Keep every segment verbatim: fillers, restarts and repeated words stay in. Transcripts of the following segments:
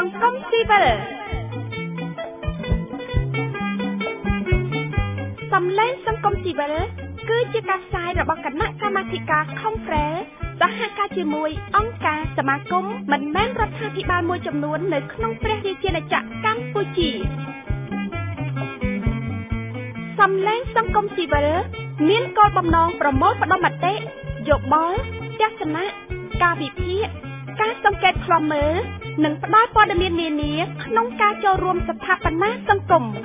ងគមស៊ីវិលសំឡេងសង្គមស៊ីវិលគឺជាការផ្សាយរបស់គណៈកម្មាធិការ Conference សហការជាមួយអង្គការសមាគមមិនមែនរដ្ឋាភិបាលមួយចំនួននៅក្នុងព្រះរាជាណាចក្រកម្ពុជាសំឡេងសង្គមស៊ីវិលមានគោលបំណងប្រមូលផ្ដុំមតិយោបល់ទស្សនៈការវិភាគការសង្កេតឃ្លាំមើលនិងផ្ដល់ព័ត៌មាននានាក្នុងការចូលរួមស្ថាបនាសង្គម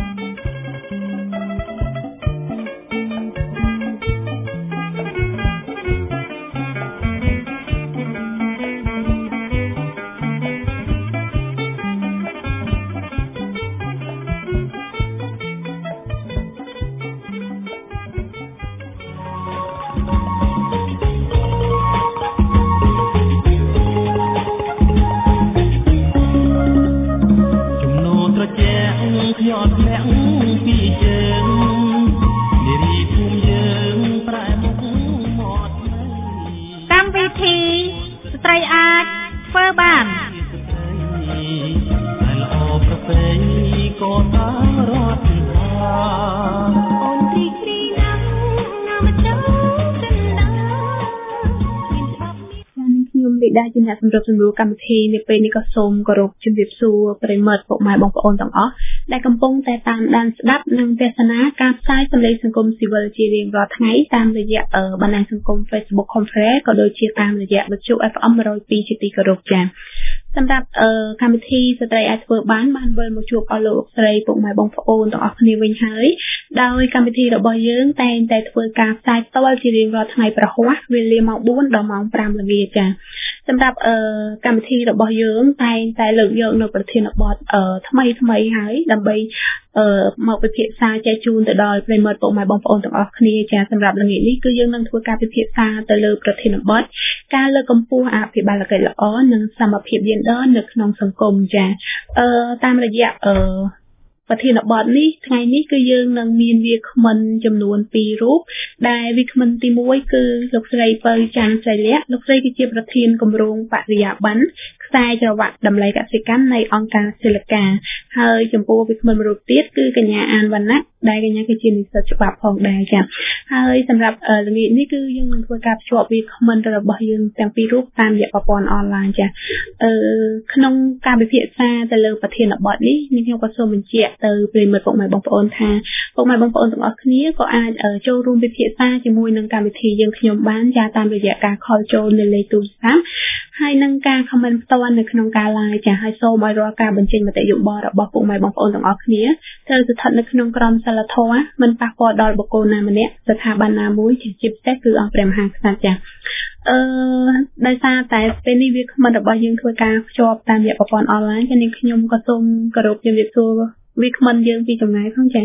ដែលជាអ្នកសម្របសម្រួលកម្មវិធីនាពេលនេះក៏សូមគោរពជំរាបសួរប្រិយមិត្តពុកម៉ែបងប្អូនទាំងអស់ដែលកំពុងតែតាមដានស្ដាប់និងទស្សនាការផ្សាយសម្លេងសង្គមស៊ីវិលជារៀងរាល់ថ្ងៃតាមរយៈបណ្ដាញសង្គម Facebook Conference ក៏ដូចជាតាមរយៈវិទ្យុ เอฟ เอ็ม one oh two ជាទីគោរពចា៎សម្រាប់កម្មវិធីស្ត្រីអាចធ្វើបានបានវិលមកជួបអស់លោកស្រីពុកម៉ែបងប្អូនទាំងអស់គ្នាវិញហើយដោយកម្មវិធីរបស់យើងតែងតែធ្វើការផ្សាយផ្ទាល់ជារៀងរាល់ថ្ងៃប្រហ័សវេលាម៉ោងfourដល់ម៉ោងfiveល្ងាចចា៎សម្រាប់កម្មវិធីរបស់យើងតែងតែលើកយកនៅប្រធានបទថ្មីថ្មីហើយដើម្បីមកពិភាក្សាចែកជូនទៅដល់ប្រិយមិត្តពុកម៉ែបងប្អូនទាំងអស់គ្នាចា៎សម្រាប់ល្ងាចនេះគឺយើងនឹងធ្វើការពិភាក្សាទៅលើប្រធានបទការលើកកម្ពស់អភិបាលកិច្ចល្អនិងសមភាពយេនឌ័រនៅក្នុងសង្គមចា៎អឺតាមរយៈអឺប្រធានបទនេះថ្ងៃនេះគឺយើងនឹងមានវាគ្មិនចំនួនtwoរូបដែលវាគ្មិនទីoneគឺលោកស្រីពៅច័ន្ទសីលៈលោកស្រីគឺជាប្រធានគម្រោងបរិយាបន្នខ្សែច្រវាក់តម្លៃកសិកម្មនៃអង្គការសិលកាហើយចំពោះវាគ្មិនរូបទៀតគឺកញ្ញាអានវណ្ណៈដែលកញ្ញាគឺជានិស្សិតច្បាប់ផងដែរចា៎ហើយសម្រាប់ល្ងាចនេះគឺយើងនឹងធ្វើការភ្ជាប់វាគ្មិនរបស់យើងទាំងពីររូបតាមរយៈប្រព័ន្ធអនឡាញចា៎អឺក្នុងការពិភាក្សាទៅលើប្រធានបទនេះខ្ញុំក៏សូមបញ្ជាក់ទៅប្រិយមិត្តពុកម៉ែបងប្អូនថាពុកម៉ែបងប្អូនទាំងអស់គ្នាក៏អាចចូលរួមពិភាក្សាជាមួយនឹងកម្មវិធីយើងខ្ញុំបានចាតាមរយៈការខលចូលនៅលេខទូរស័ព្ទហើយនឹងការ comment ផ្ទាល់នៅក្នុងការ live ចាហើយសូមឲ្យរាល់ការបញ្ចេញមតិយោបល់របស់ពុកម៉ែបងប្អូនទាំងអស់គ្នាត្រូវស្ថិតនៅក្នុងក្រមសីលធម៌មិនប៉ះពាល់ដល់បុគ្គលណាម្នាក់ស្ថាប័នណាមួយជាពិសេសគឺអង្គព្រះមហាក្សត្រចាអឺដោយសារតែពេលនេះវាគ្មិនរបស់យើងធ្វើការភ្ជាប់តាមរយៈប្រព័ន្ធអនឡាញចានេះខ្ញុំក៏សូមគោរពជំរាបសួរវាគ្មិនយើងពីចម្ងាយផងចា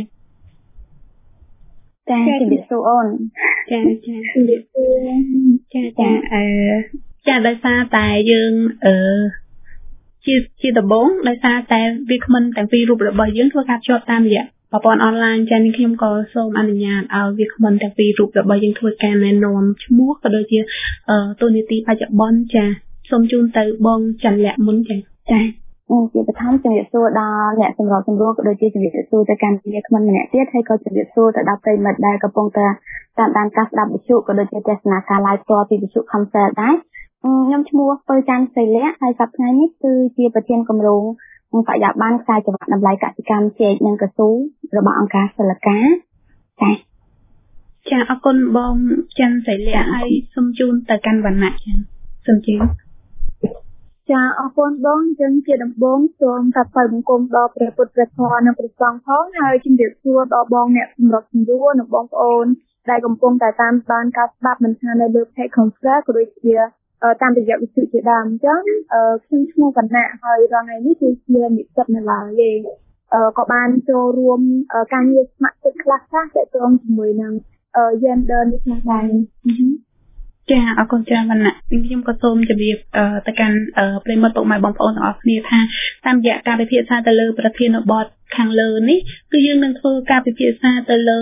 ចាជំរាបសួរអូនចាចាជំរាបសួរចាចាអឺចាដោយសារតែយើងអឺជាជាដំបូងដោយសារតែវាគ្មិនទាំងពីររូបរបស់យើងធ្វើការភ្ជាប់តាមរយៈប្រព័ន្ធអនឡាញចានេះខ្ញុំក៏សូមអនុញ្ញាតឲ្យវាគ្មិនទាំងពីររូបរបស់យើងធ្វើការណែនាំឈ្មោះក៏ដូចជាអឺតួនាទីបច្ចុប្បន្នចាសូមជូនទៅបងច័ន្ទលក្ខមុនចាចាជាបឋមជំរាបសួរដល់អ្នកសម្របសម្រួលក៏ដូចជាជំរាបសួរទៅកាន់វាគ្មិនម្នាក់ទៀតហើយក៏ជំរាបសួរទៅដល់ប្រិយមិត្តដែលកំពុងតែតាមដានការស្ដាប់វិទ្យុក៏ដូចជាទស្សនាការ live ផ្ទាល់ពីវិទ្យុ Conference ដែរខ្ញុំឈ្មោះពៅច័ន្ទសីលៈហើយសប្តាហ៍ថ្ងៃនេះគឺជាប្រធានគម្រោងបរិយាបន្នខ្សែច្រវាក់តម្លៃកសិកម្មជែកនិងកស៊ូរបស់អង្គការសិលកាចាចាអរគុណបងច័ន្ទសីលៈហើយសូមជូនទៅកាន់វណ្ណៈចាសូមជឿចាអរគុណបងយើងជាដំបូងសូមថ្លែងបង្គំដល់ព្រះពុទ្ធព្រះធម៌និងព្រះសង្ឃផងហើយជំរាបសួរដល់បងអ្នកសម្របសម្រួលនិងបងប្អូនដែលកំពុងតែតាមដានការស្ដាប់មិនថានៅលើ Page Conference ក៏ដូចជាតាមរយៈវិទ្យុជាដើមអញ្ចឹងខ្ញុំឈ្មោះវណ្ណៈហើយរាល់ថ្ងៃនេះគឺជានិស្សិតនៅឡើយទេក៏បានចូលរួមការងារស្ម័គ្រចិត្តខ្លះៗទាក់ទងជាមួយនឹង gender នេះខ្លះដែរចាអរគុណច្រើនវណ្ណៈខ្ញុំក៏សូមជម្រាបទៅកាន់ប្រិយមិត្តពុកម៉ែបងប្អូនទាំងអស់គ្នាថាតាមរយៈការពិភាក្សាទៅលើប្រធានបទខាងលើនេះគឺយើងនឹងធ្វើការពិភាក្សាទៅលើ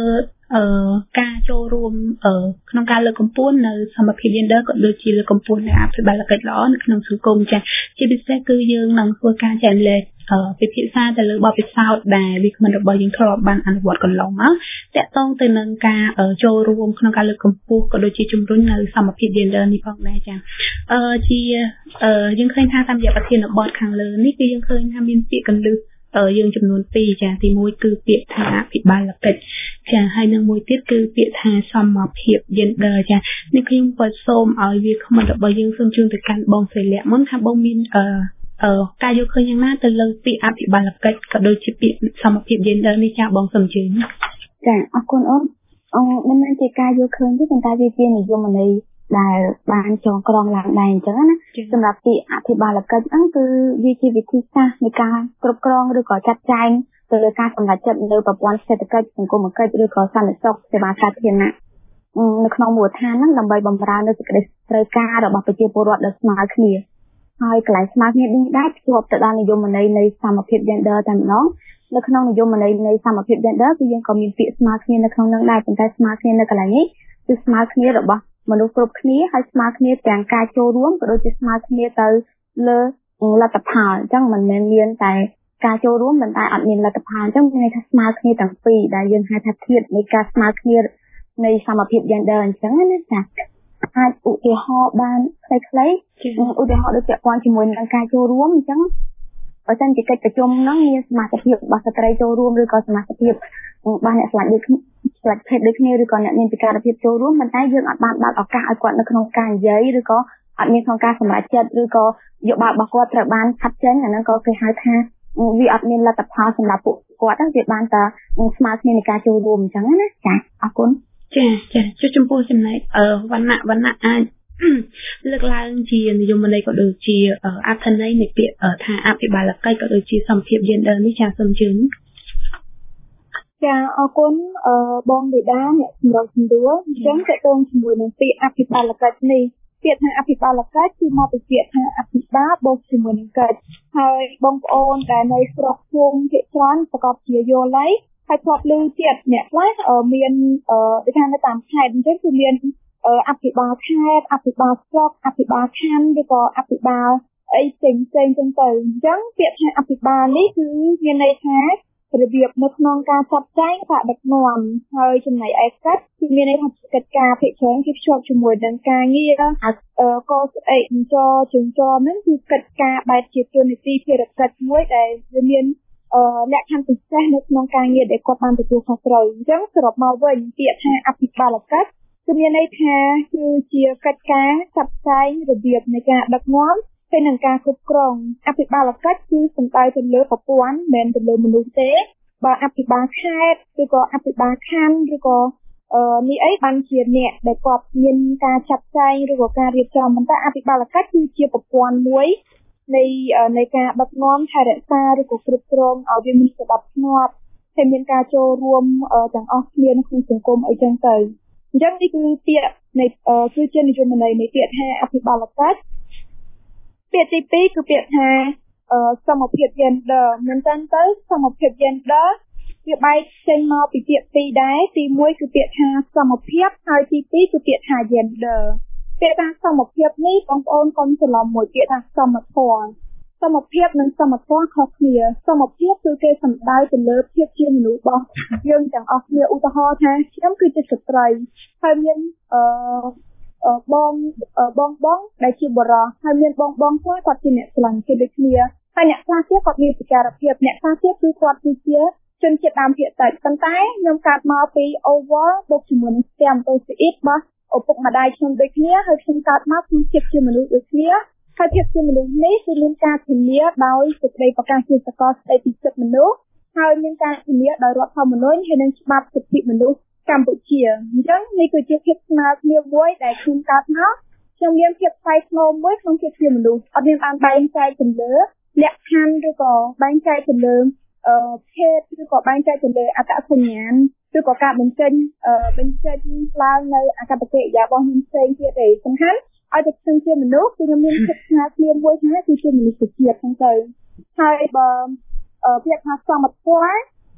អឺការចូលរួមអឺក្នុងការលើកកម្ពស់នៅសមភាព gender ក៏ដូចជាលើកកម្ពស់នៅអភិបាលកិច្ចល្អនៅក្នុងសង្គមចា៎ជាពិសេសគឺយើងនឹងធ្វើការចែករំលែកអឺពិភាក្សាទៅលើបទពិសោធន៍ដែលវាគ្មិនរបស់យើងធ្លាប់បានអនុវត្តកន្លងមកតាក់ទងទៅនឹងការចូលរួមក្នុងការលើកកម្ពស់ក៏ដូចជាជំរុញនៅសមភាព gender នេះផងដែរចា៎អឺជាអឺយើងឃើញថាតាមរយៈប្រធានបទខាងលើនេះគឺយើងឃើញថាមានពាក្យកន្លឹះយើងចំនួនពីរចាទីមួយគឺពាក្យថាអភិបាលកិច្ចចាហើយនឹងមួយទៀតគឺពាក្យថាសមភាព gender ចានេះខ្ញុំក៏សូមឲ្យវាគ្មិនរបស់យើងសូមជូនទៅកាន់បងស្រីលក្ខមុនថាបងមានអឺអឺការយកឃើញយ៉ាងណាទៅលើពាក្យអភិបាលកិច្ចក៏ដូចជាពាក្យសមភាព gender នេះចាបងសូមជឿចាអរគុណអូនអឺមិនមែនជាការយកឃើញទេប៉ុន្តែវាជានិយមន័យដែលបានចងក្រងឡើងដែរអញ្ចឹងណាសម្រាប់ពាក្យអភិបាលកិច្ចហ្នឹងគឺវាជាវិធីសាស្ត្រនៃការគ្រប់គ្រងឬក៏ចាត់ចែងទៅលើការសម្រេចចិត្តលើប្រព័ន្ធសេដ្ឋកិច្ចសង្គមគិច្ចឬក៏សន្តិសុខសេវាសាធារណៈនៅក្នុងមូលដ្ឋានហ្នឹងដើម្បីបម្រើនៅសេចក្តីត្រូវការរបស់ប្រជាពលរដ្ឋដែលស្មើគ្នាហើយកន្លែងស្មើគ្នានេះដែរភ្ជាប់ទៅដល់និយមន័យនៃសមភាព gender តែម្ដងនៅក្នុងនិយមន័យនៃសមភាព gender គឺយើងក៏មានពាក្យស្មើគ្នានៅក្នុងនោះដែរប៉ុន្តែស្មើគ្នានៅកន្លែងនេះគឺស្មើគ្នារបស់មនុស្សគ្រប់គ្នាហើយស្មើគ្នាទាំងការចូលរួមក៏ដូចជាស្មើគ្នាទៅលើលទ្ធផលអញ្ចឹងមិនមែនមានតែការចូលរួមប៉ុន្តែអត់មានលទ្ធផលអញ្ចឹងមានន័យថាស្មើគ្នាទាំងពីរដែលយើងហៅថាធាតុនៃការស្មើគ្នានៃសមភាព gender អញ្ចឹងណាចាអាចឧទាហរណ៍បានខ្លីៗឧទាហរណ៍ដូចពាក់ព័ន្ធជាមួយនឹងការចូលរួមអញ្ចឹងបើសិនជាកិច្ចប្រជុំហ្នឹងមានសមាជិកភាពរបស់ស្ត្រីចូលរួមឬក៏សមាជិកភាពរបស់អ្នកស្លាច់ដូចស្លាច់ភេទដូចគ្នាឬក៏អ្នកមានពិការភាពចូលរួមប៉ុន្តែយើងអត់បានបើកឱកាសឲ្យគាត់នៅក្នុងការនិយាយឬក៏អត់មានក្នុងការសម្រេចចិត្តឬក៏យោបល់របស់គាត់ត្រូវបានខាត់ចេញអាហ្នឹងក៏គេហៅថាវាអត់មានលទ្ធផលសម្រាប់ពួកគាត់ហ្នឹងវាបានតែស្មើគ្នានៃការចូលរួមអញ្ចឹងណាចាអរគុណចាចាចុះចំពោះចំណែកអឺវណ្ណៈវណ្ណៈអាចលើកឡើងជានិយមន័យក៏ដូចជាអត្ថន័យនៃពាក្យថាអភិបាលកិច្ចក៏ដូចជាសមភាព gender នេះចាសូមជឿចាអរគុណអឺបងបេដាអ្នកសម្របសម្រួលអញ្ចឹងតើតើជាមួយនឹងពាក្យអភិបាលកិច្ចនេះពាក្យថាអភិបាលកិច្ចគឺមកពីពាក្យថាអភិបាលបូកជាមួយនឹងកិច្ចហើយបងប្អូនដែលនៅស្រុកភូមិភាគច្រើនប្រកបជាយល់ហើយហើយធ្លាប់ឮទៀតអ្នកខ្លះមានអឺដូចថានៅតាមខេត្តអញ្ចឹងគឺមានអភិបាលខេត្តអភិបាលស្រុកអភិបាលខណ្ឌឬក៏អភិបាលអីផ្សេងផ្សេងចឹងទៅអញ្ចឹងពាក្យថាអភិបាលនេះគឺមានន័យថារបៀបនៅក្នុងការចាត់ចែងការដឹកនាំហើយចំណែកឯកិច្ចគឺមានន័យថាកិច្ចការភាគច្រើនគឺភ្ជាប់ជាមួយនឹងការងារអឺកស្អីអញ្ចរជញ្ចរហ្នឹងគឺកិច្ចការបែបជាទូនីតិភារកិច្ចមួយដែលវាមានអឺលក្ខខណ្ឌពិសេសនៅក្នុងការងារដែលគាត់បានទទួលខុសត្រូវអញ្ចឹងសរុបមកវិញពាក្យថាអភិបាលកិច្ចគឺមានន័យថាគឺជាកិច្ចការចាត់ចែងរបៀបនៃការដឹកនាំហើយនឹងការគ្រប់គ្រងអភិបាលកិច្ចគឺសំដៅទៅលើប្រព័ន្ធមិនមែនទៅលើមនុស្សទេបើអភិបាលខេត្តឬក៏អភិបាលខណ្ឌឬក៏អឺនេះអីបានជាអ្នកដែលគាត់មានការចាត់ចែងឬក៏ការរៀបចំប៉ុន្តែអភិបាលកិច្ចគឺជាប្រព័ន្ធមួយនៃនៃការដឹកនាំថែរក្សាឬក៏គ្រប់គ្រងឲ្យវាមានសណ្ដាប់ធ្នាប់ហើយមានការចូលរួមទាំងអស់គ្នាក្នុងសង្គមអីចឹងទៅអញ្ចឹងនេះគឺពាក្យនៃគឺជានិយមន័យនៃពាក្យថាអភិបាលកិច្ចពាក្យទីពីរគឺពាក្យថាសមភាព gender មែនតើទៅសមភាព gender វាបែកចេញមកពីពាក្យពីរដែរទីមួយគឺពាក្យថាសមភាពហើយទីពីរគឺពាក្យថា gender ពាក្យថាសមភាពនេះបងប្អូនកុំច្រឡំមួយពាក្យថាសមធម៌សមភាពនិងសមធម៌ខុសគ្នាសមភាពគឺគេសំដៅទៅលើភាពជាមនុស្សរបស់យើងទាំងអស់គ្នាឧទាហរណ៍ថាខ្ញុំគឺជាស្ត្រីហើយមានអឺបងបងបងដែលជាបរិសុទ្ធហើយមានបងបងខ្លះគាត់ជាអ្នកស្លាញ់គេដូចគ្នាហើយអ្នកខ្លះទៀតគាត់មានពិការភាពអ្នកខ្លះទៀតគឺគាត់គឺជាជនជាតិដើមភាគតិចប៉ុន្តែខ្ញុំកើតមកពី over បូកជាមួយនឹង spermatozoid របស់ឪពុកម្ដាយខ្ញុំដូចគ្នាហើយខ្ញុំកើតមកក្នុងជាតិជាមនុស្សដូចគ្នាហើយភាពជាមនុស្សនេះគឺមានការធានាដោយសេចក្តីប្រកាសជាសកលស្តីពីសិទ្ធិមនុស្សហើយមានការធានាដោយរដ្ឋធម្មនុញ្ញហើយនិងច្បាប់សិទ្ធិមនុស្សកម្ពុជាអញ្ចឹងនេះគឺជាភាពស្មើគ្នាមួយដែលខ្ញុំកើតមកខ្ញុំមានភាពថ្លៃថ្នូរមួយក្នុងភាពជាមនុស្សអត់មានបានបែងចែកទៅលើលក្ខខណ្ឌឬក៏បែងចែកទៅលើអឺភេទឬក៏បែងចែកទៅលើអត្តសញ្ញាណឬក៏ការបញ្ចេញអឺបញ្ចេញឡើងនៅអកប្បកិរិយារបស់ខ្ញុំផ្សេងទៀតទេសំខាន់ឲ្យតែខ្ញុំជាមនុស្សគឺខ្ញុំមានភាពស្មើគ្នាមួយថាគឺជាមនុស្សជាតិហ្នឹងទៅហើយបើពាក្យថាសមធម៌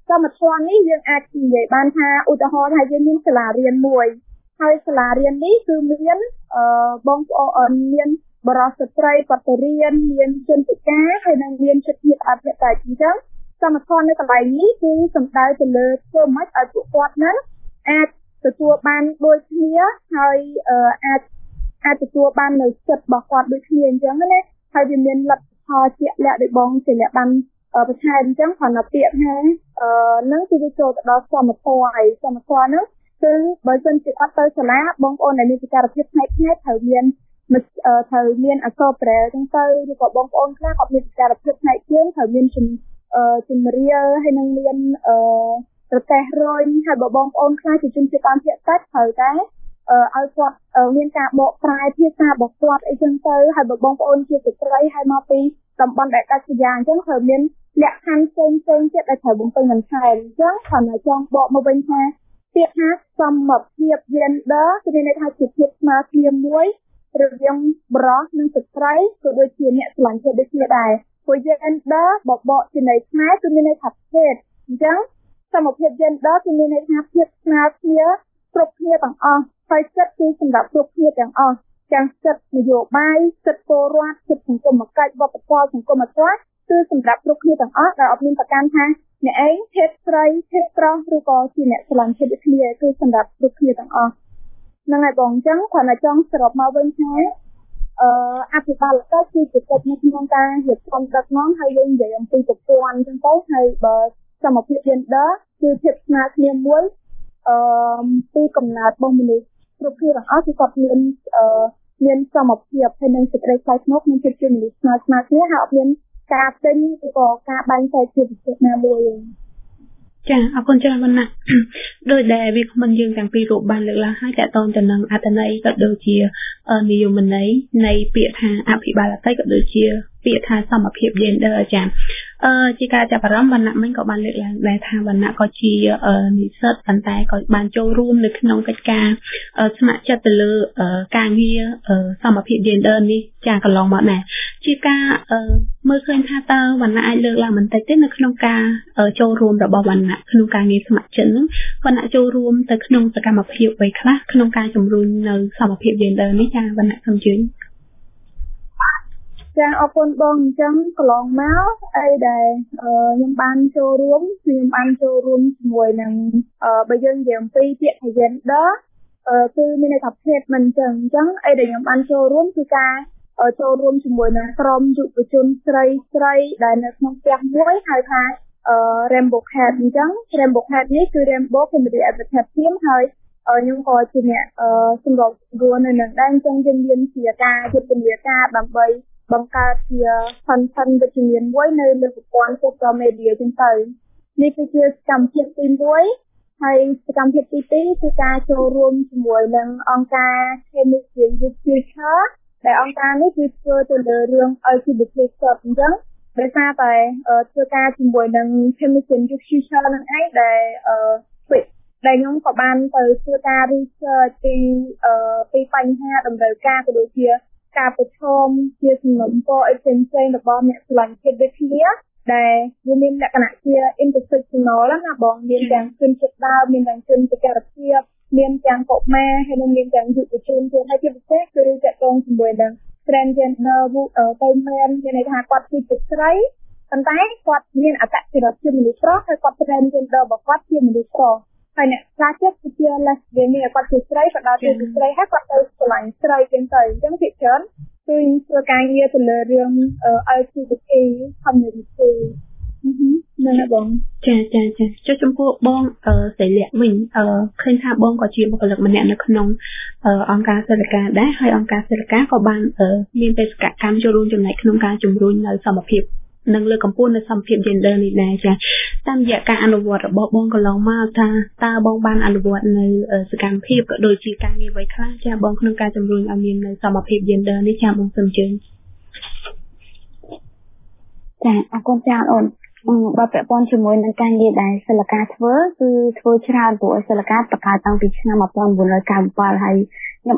សមត្ថភាពនេះយើងអាចនិយាយបានថាឧទាហរណ៍ថាយើងមានសាលារៀនមួយហើយសាលារៀននេះគឺមានអឺបងប្អូនមានបរិសុទ្ធស្ត្រីបតរៀនមានជនពិការហើយនិងមានចិត្តភាពអភិបាលអញ្ចឹងសមត្ថភាពនៅកន្លែងនេះគឺសំដៅទៅលើធ្វើម៉េចឲ្យពួកគាត់ហ្នឹងអាចទទួលបានដូចគ្នាហើយអាចអាចទទួលបាននៅចិត្តរបស់គាត់ដូចគ្នាអញ្ចឹងណាហើយវាមានលទ្ធផលជាក់លាក់ដោយបងជាលក្ខបានបន្ថែមអញ្ចឹងគ្រាន់តែពាក្យថាអឺនឹងគឺវាចូលទៅដល់សមត្ថភាពហើយសមត្ថភាពហ្នឹងគឺបើសិនជាគាត់ទៅសាលាបងប្អូនដែលមានពិការភាពផ្នែកផ្នែកត្រូវមានត្រូវមានអក្សរប្រែអញ្ចឹងទៅឬក៏បងប្អូនខ្លះគាត់មានពិការភាពផ្នែកជើងត្រូវមានជំជំរាលហើយនឹងមានអឺប្រទេសរុញហើយបើបងប្អូនខ្លះជាជនជាតិតាមភាគតិចត្រូវតែឲ្យគាត់មានការបកប្រែភាសារបស់គាត់អីចឹងទៅហើយបើបងប្អូនជាស្ត្រីហើយមកពីតំបន់ដែលដាច់ស្រយាលអញ្ចឹងត្រូវមានលក្ខខណ្ឌផ្សេងផ្សេងទៀតដែលត្រូវបំពេញបន្ថែមអញ្ចឹងគ្រាន់តែចង់បកមកវិញថាពាក្យថាសមភាព gender គឺមានន័យថាជាភាពស្មើគ្នាមួយរវាងបុរសនិងស្ត្រីក៏ដូចជាអ្នកស្រឡាញ់គ្នាដូចគ្នាដែរព្រោះ gender បបកជាន័យខ្មែរគឺមានន័យថាភេទអញ្ចឹងសមភាព gender គឺមានន័យថាភាពស្មើគ្នាគ្រប់គ្នាទាំងអស់ហើយសិទ្ធិគឺសម្រាប់គ្រប់គ្នាទាំងអស់ទាំងសិទ្ធិនយោបាយសិទ្ធិពលរដ្ឋសិទ្ធិសង្គមគិច្ចវប្បធម៌សង្គមអធិគឺសម្រាប់គ្រប់គ្នាទាំងអស់ដែលអត់មានប្រកាន់ថាអ្នកឯងភេទស្រីភេទប្រុសឬក៏ជាអ្នកស្រឡាញ់ភេទដូចគ្នាគឺសម្រាប់គ្រប់គ្នាទាំងអស់ហ្នឹងហើយបងអញ្ចឹងគ្រាន់តែចង់សរុបមកវិញថាអឺអភិបាលកិច្ចគឺជាកិច្ចនៅក្នុងការរៀបចំដឹកនាំហើយយើងនិយាយអំពីប្រព័ន្ធអញ្ចឹងទៅហើយបើសមភាព gender គឺភាពស្មើគ្នាមួយអឺពីកំណើតរបស់មនុស្សគ្រប់គ្នាទាំងអស់គឺគាត់មានអឺមានសមភាពហើយនឹងសេចក្តីថ្លៃថ្នូរក្នុងភាពជាមនុស្សស្មើស្មើគ្នាហើយអត់មានការពេញឬក៏ការបែងចែកជាពិសេសណាមួយទេចាអរគុណច្រើនណាស់ដោយដែលវាគ្មិនយើងទាំងពីររូបបានលើកឡើងហើយតកតងទៅនឹងអត្ថន័យក៏ដូចជានិយមន័យនៃពាក្យថាអភិបាលកិច្ចក៏ដូចជាពាក្យថាសមភាព gender ចាអឺជាការចាប់អារម្មណ៍វណ្ណៈមិញក៏បានលើកឡើងដែរថាវណ្ណៈក៏ជានិស្សិតប៉ុន្តែក៏បានចូលរួមនៅក្នុងកិច្ចការស្ម័គ្រចិត្តទៅលើការងារសមភាព gender នេះចាកន្លងមកដែរជាការមើលឃើញថាតើវណ្ណៈអាចលើកឡើងបន្តិចទេនៅក្នុងការចូលរួមរបស់វណ្ណៈក្នុងការងារស្ម័គ្រចិត្តហ្នឹងវណ្ណៈចូលរួមទៅក្នុងសកម្មភាពអ្វីខ្លះក្នុងការជំរុញនៅសមភាព gender នេះចាវណ្ណៈសូមជឿចាអរគុណបងអញ្ចឹងកន្លងមកអីដែលខ្ញុំបានចូលរួមខ្ញុំបានចូលរួមជាមួយនឹងបើយើងនិយាយអំពីពាក្យ gender គឺមានន័យថាភេទមិនអញ្ចឹងអញ្ចឹងអីដែលខ្ញុំបានចូលរួមគឺការចូលរួមជាមួយនឹងក្រុមយុវជនស្រីស្រីដែលនៅក្នុងផ្ទះមួយហៅថា Rainbow Cat អញ្ចឹង Rainbow Cat នេះគឺ Rainbow Family Advocate Team ហើយខ្ញុំក៏ជាអ្នកសម្របខ្លួននៅនឹងដែរអញ្ចឹងយើងមានជាការយុទ្ធនាការដើម្បីបង្កើតជា content វិជ្ជមានមួយនៅលើប្រព័ន្ធ social media ចឹងទៅនេះគឺជាសកម្មភាពទីមួយហើយសកម្មភាពទីពីរគឺការចូលរួមជាមួយនឹងអង្គការ Chemistry with Future ដែលអង្គការនេះគឺធ្វើទៅលើរឿង แอล ជី บี ที Plus អញ្ចឹងដោយសារតែធ្វើការជាមួយនឹង Chemistry with Future នឹងឯងដែលដែលខ្ញុំក៏បានទៅធ្វើការ research ពីពីបញ្ហាតម្រូវការក៏ដូចជាការប្រឈមជាសំណុំពរអីផ្សេងៗរបស់អ្នកស្រឡាញ់ជាតិដូចគ្នាដែលវាមានលក្ខណៈជា intersectional ណាបងមានទាំងជនជាតិដើមមានទាំងជនពិការភាពមានទាំងកុមារហើយនិងមានទាំងយុវជនទៀតហើយជាពិសេសគឺតកតងជាមួយនឹង transgender ទៅមានមានន័យថាគាត់ជាស្ត្រីប៉ុន្តែគាត់មានអត្តចរិតជាមនុស្សប្រុសហើយគាត់ transgender របស់គាត់ជាមនុស្សប្រុសហើយអ្នកខ្លះទៀតគឺជា lesbian មានគាត់ជាស្រីគាត់ដល់ជាស្រីហើយគាត់ទៅឆ្លាញ់ស្រីចឹងទៅអញ្ចឹងភាគច្រើនគឺធ្វើការងារទៅលើរឿង แอล ជី บี ที community ហ្នឹងហើយបងចាចាចាចុះចំពោះបងស្រីលក្ខវិញឃើញថាបងក៏ជាបុគ្គលិកម្នាក់នៅក្នុងអង្គការសិលកាដែរហើយអង្គការសិលកាក៏បានមានបេសកកម្មចូលរួមចំណែកក្នុងការជំរុញនៅសមភាពនិងលើកកម្ពស់នៅសមភាព gender នេះដែរចាតាមរយៈការអនុវត្តរបស់បងកន្លងមកថាតើបងបានអនុវត្តនៅសកម្មភាពក៏ដូចជាការងារអ្វីខ្លះចាបងក្នុងការជំរុញឲ្យមាននៅសមភាព gender នេះចាបងសូមជឿចាអរគុណចាអូនបើពាក់ព័ន្ធជាមួយនឹងការងារដែលសិលកាធ្វើគឺធ្វើច្រើនព្រោះសិលកាបង្កើតតាំងពីឆ្នាំnineteen ninety-sevenហើយខ្ញុំអាច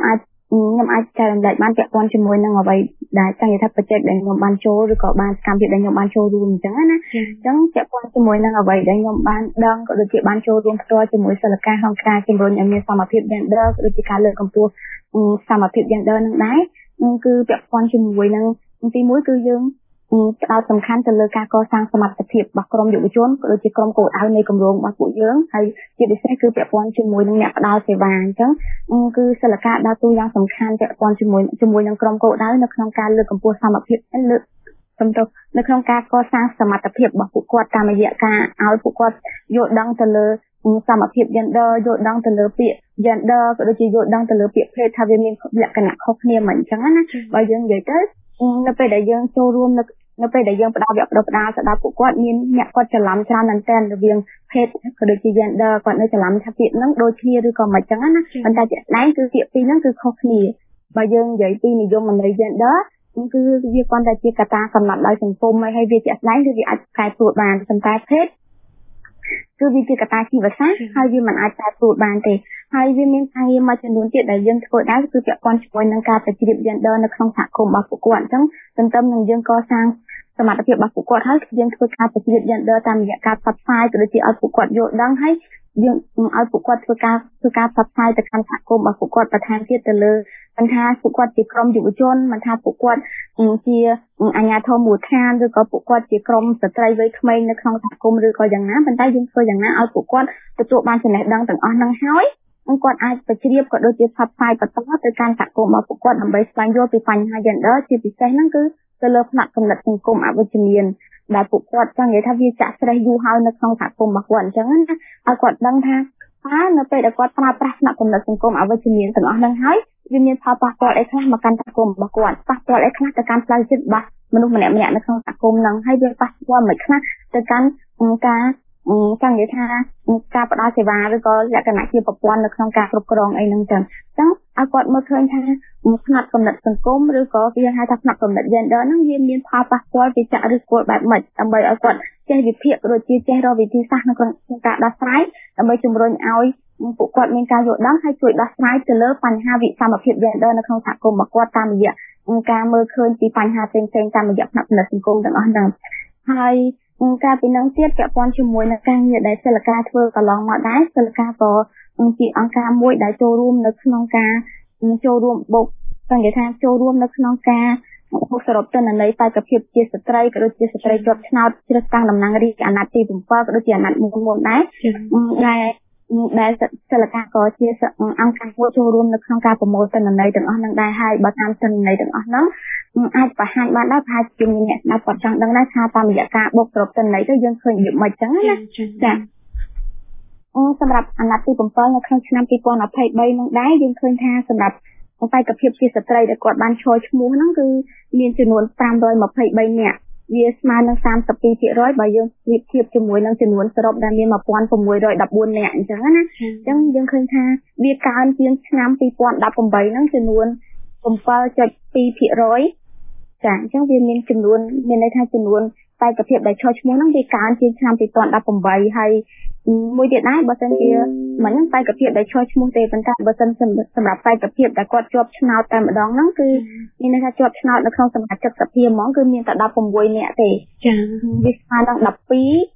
ខ្ញុំអាចចែករំលែកបានពាក់ព័ន្ធជាមួយនឹងអ្វីដែលចង់និយាយថា project ដែលខ្ញុំបានចូលឬក៏បានសកម្មភាពដែលខ្ញុំបានចូលរួមអញ្ចឹងណាអញ្ចឹងពាក់ព័ន្ធជាមួយនឹងអ្វីដែលខ្ញុំបានដឹងក៏ដូចជាបានចូលរួមផ្ទាល់ជាមួយសិលកាក្នុងការជំរុញឲ្យមានសមភាព gender ក៏ដូចជាការលើកកម្ពស់សមភាព gender នឹងដែរគឺពាក់ព័ន្ធជាមួយនឹងទីមួយគឺយើងផ្ដោតសំខាន់ទៅលើការកសាងសមត្ថភាពរបស់ក្រុមយុវជនក៏ដូចជាក្រុមគោលដៅនៃគម្រោងរបស់ពួកយើងហើយជាពិសេសគឺពាក់ព័ន្ធជាមួយនឹងអ្នកផ្ដល់សេវាអញ្ចឹងគឺសិលកាដើរតួយ៉ាងសំខាន់ពាក់ព័ន្ធជាមួយជាមួយនឹងក្រុមគោលដៅនៅក្នុងការលើកកម្ពស់សមភាពលើកសំដៅនៅក្នុងការកសាងសមត្ថភាពរបស់ពួកគាត់តាមរយៈការឲ្យពួកគាត់យល់ដឹងទៅលើសមភាព gender យល់ដឹងទៅលើពាក្យ gender ក៏ដូចជាយល់ដឹងទៅលើពាក្យភេទថាវាមានលក្ខណៈខុសគ្នាមិនអញ្ចឹងណាបើយើងនិយាយទៅនៅពេលដែលយើងចូលរួមនៅនៅពេលដែលយើងផ្ដល់វគ្គបណ្ដុះបណ្ដាលទៅដល់ពួកគាត់មានអ្នកគាត់ច្រឡំច្រើនមែនទែនរវាងភេទក៏ដូចជា gender គាត់នៅច្រឡំថាពាក្យហ្នឹងដូចគ្នាឬក៏មិនអញ្ចឹងណាប៉ុន្តែជាក់ស្ដែងគឺពាក្យពីរហ្នឹងគឺខុសគ្នាបើយើងនិយាយពីនិយមន័យ gender គឺវាគ្រាន់តែជាកត្តាកំណត់ដោយសង្គមហើយវាជាក់ស្ដែងគឺវាអាចកែប្រួលបានប៉ុន្តែភេទគឺវាជាកត្តាជីវសាស្ត្រហើយវាមិនអាចកែប្រួលបានទេហើយវាមានការងារមួយចំនួនទៀតដែលយើងធ្វើដែរគឺពាក់ព័ន្ធជាមួយនឹងការប្រជ្រាប gender នៅក្នុងសហគមន៍របស់ពួកគាត់អញ្ចឹងទន្ទឹមនឹងយើងកសាងសមត្ថភាពរបស់ពួកគាត់ហើយយើងធ្វើការប្រជ្រាប gender តាមរយៈការផ្សព្វផ្សាយក៏ដូចជាឲ្យពួកគាត់យល់ដឹងហើយយើងឲ្យពួកគាត់ធ្វើការធ្វើការផ្សព្វផ្សាយទៅកាន់សហគមន៍របស់ពួកគាត់បន្ថែមទៀតទៅលើមិនថាពួកគាត់ជាក្រុមយុវជនមិនថាពួកគាត់ជាអាជ្ញាធរមូលដ្ឋានឬក៏ពួកគាត់ជាក្រុមស្ត្រីវ័យក្មេងនៅក្នុងសហគមន៍ឬក៏យ៉ាងណាប៉ុន្តែយើងធ្វើយ៉ាងណាឲ្យពួកគាត់ទទួលបានចំណេះដឹងទាំងអស់ហ្នឹងហើយគាត់អាចប្រជ្រាបក៏ដូចជាផ្សព្វផ្សាយបន្តទៅកាន់សហគមន៍របស់ពួកគាត់ដើម្បីស្វែងយល់ពីបញ្ហា gender ជាពិសេសហ្នឹងគឺទៅលើផ្នែកកំណត់សង្គមអវិជ្ជមានដែលពួកគាត់ចង់និយាយថាវាចាក់ស្រេះយូរហើយនៅក្នុងសហគមន៍របស់គាត់អញ្ចឹងណាឲ្យគាត់ដឹងថាតើនៅពេលដែលគាត់ប្រើប្រាស់ផ្នែកកំណត់សង្គមអវិជ្ជមានទាំងអស់ហ្នឹងហើយវាមានផលប៉ះពាល់អីខ្លះមកកាន់សហគមន៍របស់គាត់ប៉ះពាល់អីខ្លះទៅកាន់ផ្លូវចិត្តរបស់មនុស្សម្នាក់ៗនៅក្នុងសហគមន៍ហ្នឹងហើយវាប៉ះពាល់មិនខ្លះទៅកាន់ការចង់និយាយថាការផ្ដល់សេវាឬក៏លក្ខណៈជាប្រព័ន្ធនៅក្នុងការគ្រប់គ្រងអីហ្នឹងចឹងអញ្ចឹងឲ្យគាត់មើលឃើញថាផ្នែកកំណត់សង្គមឬក៏វាហៅថាផ្នែកកំណត់ gender ហ្នឹងវាមានផលប៉ះពាល់ពីចាក់ឬគល់បែបម៉េចដើម្បីឲ្យគាត់ចេះវិភាគដូចជាចេះរកវិធីសាស្ត្រនៅក្នុងការដោះស្រាយដើម្បីជំរុញឲ្យពួកគាត់មានការយល់ដឹងហើយជួយដោះស្រាយទៅលើបញ្ហាវិសមភាព gender នៅក្នុងសហគមន៍របស់គាត់តាមរយៈការមើលឃើញពីបញ្ហាផ្សេងៗតាមរយៈផ្នែកកំណត់សង្គមទាំងអស់ហ្នឹងហើយការពីនឹងទៀតពាក់ព័ន្ធជាមួយនឹងការងារដែលសិលកាធ្វើកន្លងមកដែរសិលកាក៏ជាអង្គការមួយដែលចូលរួមនៅក្នុងការចូលរួមបូកចង់និយាយថាចូលរួមនៅក្នុងការបូកសរុបទិន្នន័យបេក្ខភាពជាស្ត្រីក៏ដូចជាស្ត្រីជាប់ឆ្នោតជ្រើសតាំងតំណាងរាស្ត្រអាណត្តិទីbảyក៏ដូចជាអាណត្តិមុនមុនដែរដែលដែលសិលកាក៏ជាអង្គការមួយចូលរួមនៅក្នុងការប្រមូលទិន្នន័យទាំងអស់ហ្នឹងដែរហើយបើតាមទិន្នន័យទាំងអស់ហ្នឹងអាចបង្ហាញបានដែរថាជាអ្នកស្ដាប់គាត់ចង់ដឹងដែរថាតាមរយៈការបូកសរុបទិន្នន័យទៅយើងឃើញរបៀបម៉េចចឹងណាចាអឺសម្រាប់អាណត្តិទីbảyនៅក្នុងឆ្នាំពីរពាន់ยี่สิบสามហ្នឹងដែរយើងឃើញថាសម្រាប់បេក្ខភាពជាស្ត្រីដែលគាត់បានឈរឈ្មោះហ្នឹងគឺមានចំនួនfive hundred twenty-threeនាក់វាស្មើនឹងthirty-two percent បើយើងប្រៀបធៀបជាមួយនឹងចំនួនសរុបដែលមានone thousand six hundred fourteenនាក់អញ្ចឹងណាអញ្ចឹងយើងឃើញថាវាកើនជាងឆ្នាំtwo thousand eighteenហ្នឹងចំនួនseven point two percentចាអញ្ចឹងវាមានចំនួនមានន័យថាចំនួនបេក្ខភាពដែលឈរឈ្មោះហ្នឹងវាកើនជាងឆ្នាំtwo thousand eighteenហើយមួយទៀតដែរបើសិនជាមិនហ្នឹងបេក្ខភាពដែលឈរឈ្មោះទេប៉ុន្តែបើសិនសម្រាប់បេក្ខភាពដែលគាត់ជាប់ឆ្នោតតែម្ដងហ្នឹងគឺមានន័យថាជាប់ឆ្នោតនៅក្នុងសមាជិកសភាហ្មងគឺមានតែsixteenនាក់ទេចាវាស្មើនឹងtwelve point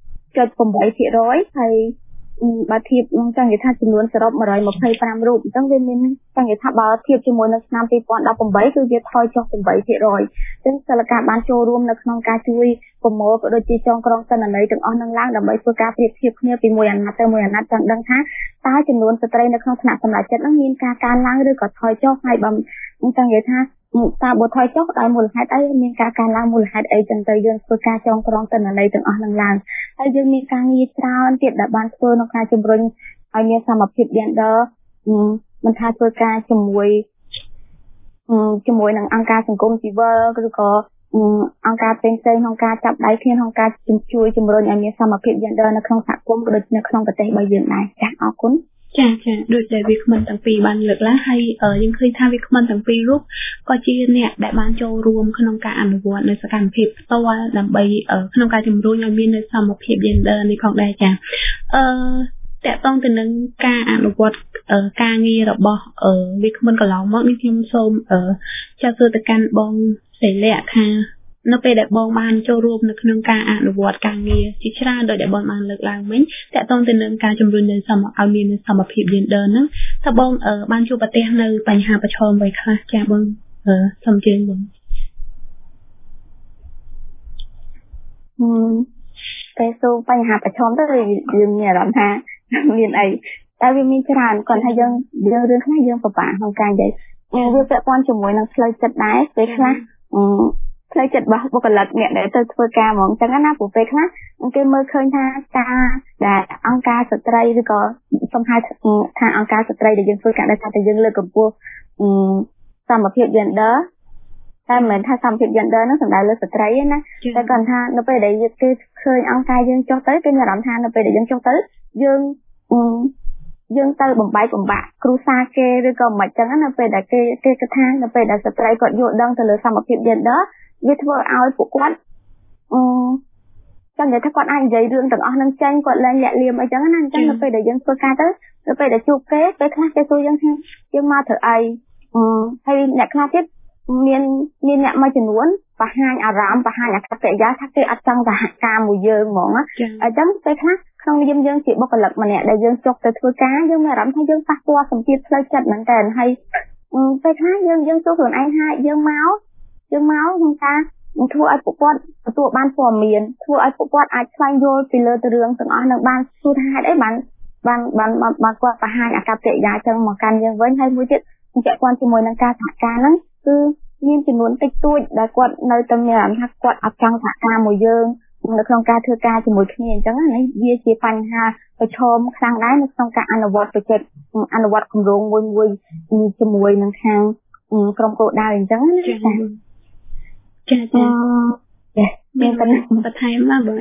eight percent ហើយបើធៀបចង់និយាយថាចំនួនសរុបone hundred twenty-fiveរូបអញ្ចឹងវាមានចង់និយាយថាបើធៀបជាមួយនឹងឆ្នាំtwo thousand eighteenគឺវាថយចុះeight percent អញ្ចឹងសិលកាបានចូលរួមនៅក្នុងការជួយប្រមូលក៏ដូចជាចងក្រងទិន្នន័យទាំងអស់ហ្នឹងឡើងដើម្បីធ្វើការប្រៀបធៀបគ្នាពីមួយអាណត្តិទៅមួយអាណត្តិចង់ដឹងថាតើចំនួនស្ត្រីនៅក្នុងថ្នាក់សម្រាប់ចិត្តហ្នឹងមានការកើនឡើងឬក៏ថយចុះហើយបើចង់និយាយថាតើបើថយចុះដោយមូលហេតុអីមានការកើនឡើងមូលហេតុអីចឹងទៅយើងធ្វើការចងក្រងទិន្នន័យទាំងអស់ហ្នឹងឡើងហើយយើងមានការងារច្រើនទៀតដែលបានធ្វើក្នុងការជំរុញឲ្យមានសមភាព gender មិនថាធ្វើការជាមួយជាមួយនឹងអង្គការសង្គមស៊ីវិលឬក៏អង្គការផ្សេងៗក្នុងការចាប់ដៃគ្នាក្នុងការជួយជំរុញឲ្យមានសមភាព gender នៅក្នុងសហគមន៍ក៏ដូចនៅក្នុងប្រទេសរបស់យើងដែរចា៎អរគុណចាចាដូចដែលវាគ្មិនទាំងពីរបានលើកឡើងហើយយើងឃើញថាវាគ្មិនទាំងពីររូបក៏ជាអ្នកដែលបានចូលរួមក្នុងការអនុវត្តនៅសកម្មភាពផ្ទាល់ដើម្បីក្នុងការជំរុញឲ្យមាននៅសមភាព gender នេះផងដែរចាអឺតកតងទៅនឹងការអនុវត្តការងាររបស់វាគ្មិនកន្លងមកនេះខ្ញុំសូមចាត់សួរទៅកាន់បងសិលៈថានៅពេលដែលបងបានចូលរួមនៅក្នុងការអនុវត្តការងារជាច្រើនដោយដែលបងបានលើកឡើងវិញតកតងទៅនឹងការជំរុញនៅសមឲ្យមានសមភាព gender ហ្នឹងតើបងបានជួបប្រទះនៅបញ្ហាប្រឈមអ្វីខ្លះចា៎បងសូមជឿបងហឹមតែសូមបញ្ហាប្រឈមទៅយើងមានអារម្មណ៍ថាមានអីតែវាមានច្រើនគាត់ថាយើងយើងរឿងខ្លះយើងពិបាកក្នុងការនិយាយវាពាក់ព័ន្ធជាមួយនឹងផ្លូវចិត្តដែរពេលខ្លះផ្លូវចិត្តរបស់បុគ្គលិកអ្នកដែលទៅធ្វើការហ្មងអញ្ចឹងណាព្រោះពេលខ្លះគេមើលឃើញថាការដែលអង្គការស្ត្រីឬក៏សំខាន់ថាអង្គការស្ត្រីដែលយើងធ្វើការដោយសារតែយើងលើកកម្ពស់សមភាព gender តែមិនមែនថាសមភាព gender នោះសំដៅលើស្ត្រីទេណាតែគាត់ថានៅពេលដែលគេឃើញអង្គការយើងចុះទៅគេមានអារម្មណ៍ថានៅពេលដែលយើងចុះទៅយើងយើងទៅបំបែកបំបាក់គ្រួសារគេឬក៏មិនអញ្ចឹងណានៅពេលដែលគេគេគិតថានៅពេលដែលស្ត្រីគាត់យល់ដឹងទៅលើសមភាព gender វាធ្វើឲ្យពួកគាត់អឺចាំនិយាយថាគាត់អាចនិយាយរឿងទាំងអស់នឹងចេញគាត់ឡើងលាក់លៀមអីចឹងណាអញ្ចឹងនៅពេលដែលយើងធ្វើការទៅនៅពេលដែលជួបគេពេលខ្លះគេសួរយើងថាយើងមកធ្វើអីអឺហើយអ្នកខ្លះទៀតមានមានអ្នកមួយចំនួនបង្ហាញអារម្មណ៍បង្ហាញអកប្បកិរិយាថាគេអត់ចង់សហការមួយយើងហ្មងណាអញ្ចឹងពេលខ្លះក្នុងនាមយើងជាបុគ្គលិកម្នាក់ដែលយើងចុះទៅធ្វើការយើងមានអារម្មណ៍ថាយើងប៉ះពាល់សម្ពាធផ្លូវចិត្តមែនតើហើយពេលខ្លះយើងយើងសួរខ្លួនឯងថាយើងមកយើងមកក្នុងការធ្វើឲ្យពួកគាត់ទទួលបានព័ត៌មានធ្វើឲ្យពួកគាត់អាចស្វែងយល់ពីលើទៅរឿងទាំងអស់នឹងបានសួរថាហេតុអីបានបានបានបានគាត់បង្ហាញអកប្បកិរិយាចឹងមកកាន់យើងវិញហើយមួយទៀតពាក់ព័ន្ធជាមួយនឹងការសហការហ្នឹងគឺមានចំនួនតិចតួចដែលគាត់នៅតែមានអារម្មណ៍ថាគាត់អត់ចង់សហការមួយយើងនៅក្នុងការធ្វើការជាមួយគ្នាអញ្ចឹងណាវាជាបញ្ហាប្រឈមខ្លាំងដែរនៅក្នុងការអនុវត្តប្រជែកអនុវត្តគម្រោងមួយមួយជាមួយនឹងខាងក្រុមគោលដៅអញ្ចឹងណាចាចាចាមានបន្ថែមមកបង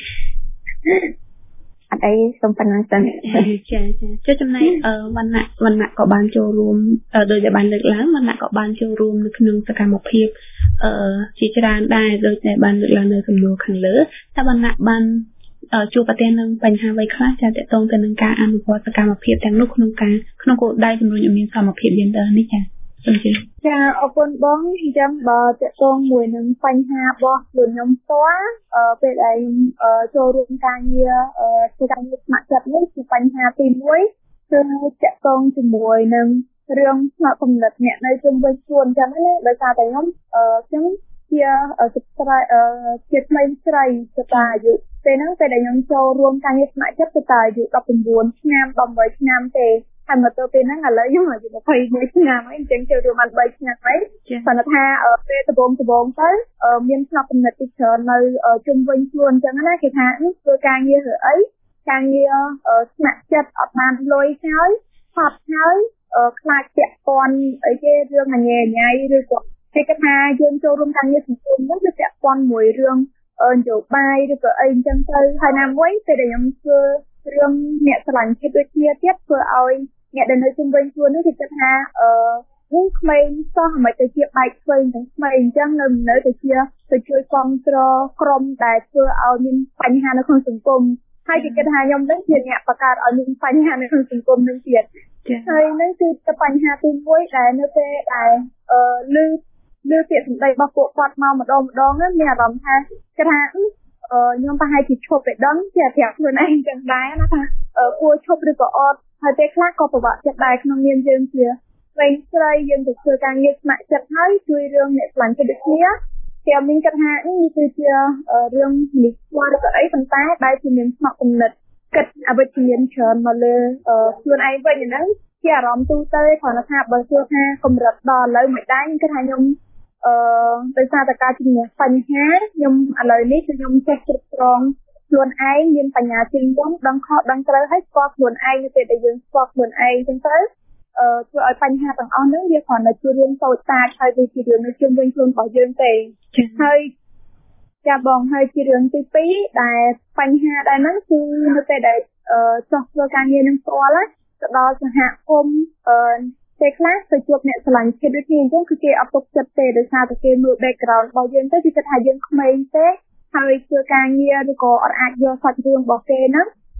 អត់អីសូមប៉ុណ្ណឹងសិនចាចាចុះចំណែកវណ្ណៈវណ្ណៈក៏បានចូលរួមដោយតែបានលើកឡើងវណ្ណៈក៏បានចូលរួមនៅក្នុងសកម្មភាពអឺជាច្រើនដែរដោយតែបានលើកឡើងនៅសំណួរខាងលើតើវណ្ណៈបានជួបប្រទះនឹងបញ្ហាអ្វីខ្លះចាតកតងទៅនឹងការអនុវត្តសកម្មភាពទាំងនោះក្នុងការក្នុងគោលដៅជំរុញឲ្យមានសមភាព gender នេះចាចាអរគុណបងអញ្ចឹងបើតកតងមួយនឹងបញ្ហារបស់ខ្លួនខ្ញុំផ្ទាល់ពេលដែលចូលរួមការងារធ្វើការងារស្ម័គ្រចិត្តនេះគឺបញ្ហាទីមួយគឺតកតងជាមួយនឹងរឿងផ្នែកគំនិតអ្នកនៅជុំវិញខ្លួនអញ្ចឹងណាដោយសារតែខ្ញុំខ្ញុំជាស្ត្រីជាថ្មីស្រីស្តាអាយុពេលហ្នឹងពេលដែលខ្ញុំចូលរួមការងារស្ម័គ្រចិត្តគឺតែអាយុដប់ប្រាំបួនឆ្នាំដល់ប្រាំបីឆ្នាំទេហើយមកទៅពេលហ្នឹងឥឡូវខ្ញុំអាយុยี่สิบเอ็ดឆ្នាំហើយអញ្ចឹងចូលរួមបានបីឆ្នាំហើយប៉ុន្តែថាពេលដំបូងដំបូងទៅមានផ្នែកគំនិតទីច្រើននៅជុំវិញខ្លួនអញ្ចឹងណាគេថាធ្វើការងារឬអីការងារស្ម័គ្រចិត្តអត់បានលុយហើយផាប់ហើយខ្លាចពាក់ព័ន្ធអីគេរឿងអញ្ញែញ៉ៃឬក៏គេគិតថាយើងចូលរួមការងារសង្គមហ្នឹងគឺពាក់ព័ន្ធមួយរឿងនយោបាយឬក៏អីអញ្ចឹងទៅហើយណាមួយពេលដែលខ្ញុំធ្វើរឿងអ្នកស្រឡាញ់ជាតិដូចគ្នាទៀតធ្វើឲ្យអ្នកដែលនៅជុំវិញខ្លួននេះគេគិតថាអឺនេះក្មេងសោះមិនទៅជាបែកឆ្វេងទាំងក្មេងអញ្ចឹងនៅនៅទៅជាទៅជួយគ្រប់គ្រងក្រុមដែលធ្វើឲ្យមានបញ្ហានៅក្នុងសង្គមហើយគេគិតថាខ្ញុំនឹងជាអ្នកបង្កើតឲ្យមានបញ្ហានៅក្នុងសង្គមនឹងទៀតហើយនឹងគឺបញ្ហាទីមួយដែលនៅពេលដែលអឺលឺលឺពាក្យសម្ដីរបស់ពួកគាត់មកម្ដងម្ដងហ្នឹងមានអារម្មណ៍ថាគេថាអឺខ្ញុំប្រហែលជាឈប់ទៅដឹងជាប្រាប់ខ្លួនឯងចឹងដែរណាថាគួរឈប់ឬក៏អត់ហើយពេលខ្លះក៏ពិបាកចិត្តដែរក្នុងនាមយើងជាស្រីស្រីយើងទៅធ្វើការងារស្ម័គ្រចិត្តហើយជួយរឿងអ្នកស្លាញ់ចិត្តដូចគ្នាគេមានគិតថានេះគឺជារឿងលិខិតឬក៏អីប៉ុន្តែបែរជាមានស្ម័គ្រគំនិតគិតអវិជ្ជមានច្រើនមកលើខ្លួនឯងវិញហ្នឹងជាអារម្មណ៍ទូទៅគ្រាន់តែថាបើធ្វើថាកម្រិតដល់ឥឡូវមិនដែរខ្ញុំគិតថាខ្ញុំអឺដោយសារតែការជំនះបញ្ហាខ្ញុំឥឡូវនេះគឺខ្ញុំចេះគ្រប់គ្រងខ្លួនឯងមានបញ្ញាជាងមុនដឹងខុសដឹងត្រូវហើយស្គាល់ខ្លួនឯងនៅពេលដែលយើងស្គាល់ខ្លួនឯងចឹងទៅអឺធ្វើឲ្យបញ្ហាទាំងអស់ហ្នឹងវាគ្រាន់តែជារឿងតូចតាចហើយវាជារឿងនៅជុំវិញខ្លួនរបស់យើងទេហើយចាបងហើយជារឿងទីពីរដែលបញ្ហាដែលហ្នឹងគឺនៅពេលដែលអឺចោះធ្វើការងារនឹងផ្ទាល់ទៅដល់សហគមន៍អឺពេលខ្លះទៅជួបអ្នកស្រឡាញ់ជាតិដូចនេះអញ្ចឹងគឺគេអត់ទុកចិត្តទេដោយសារតែគេមើល background របស់យើងទៅគេគិតថាយើងក្មេងទេហើយធ្វើការងារឬក៏អត់អាចយកសាច់រឿងរបស់គេហ្នឹង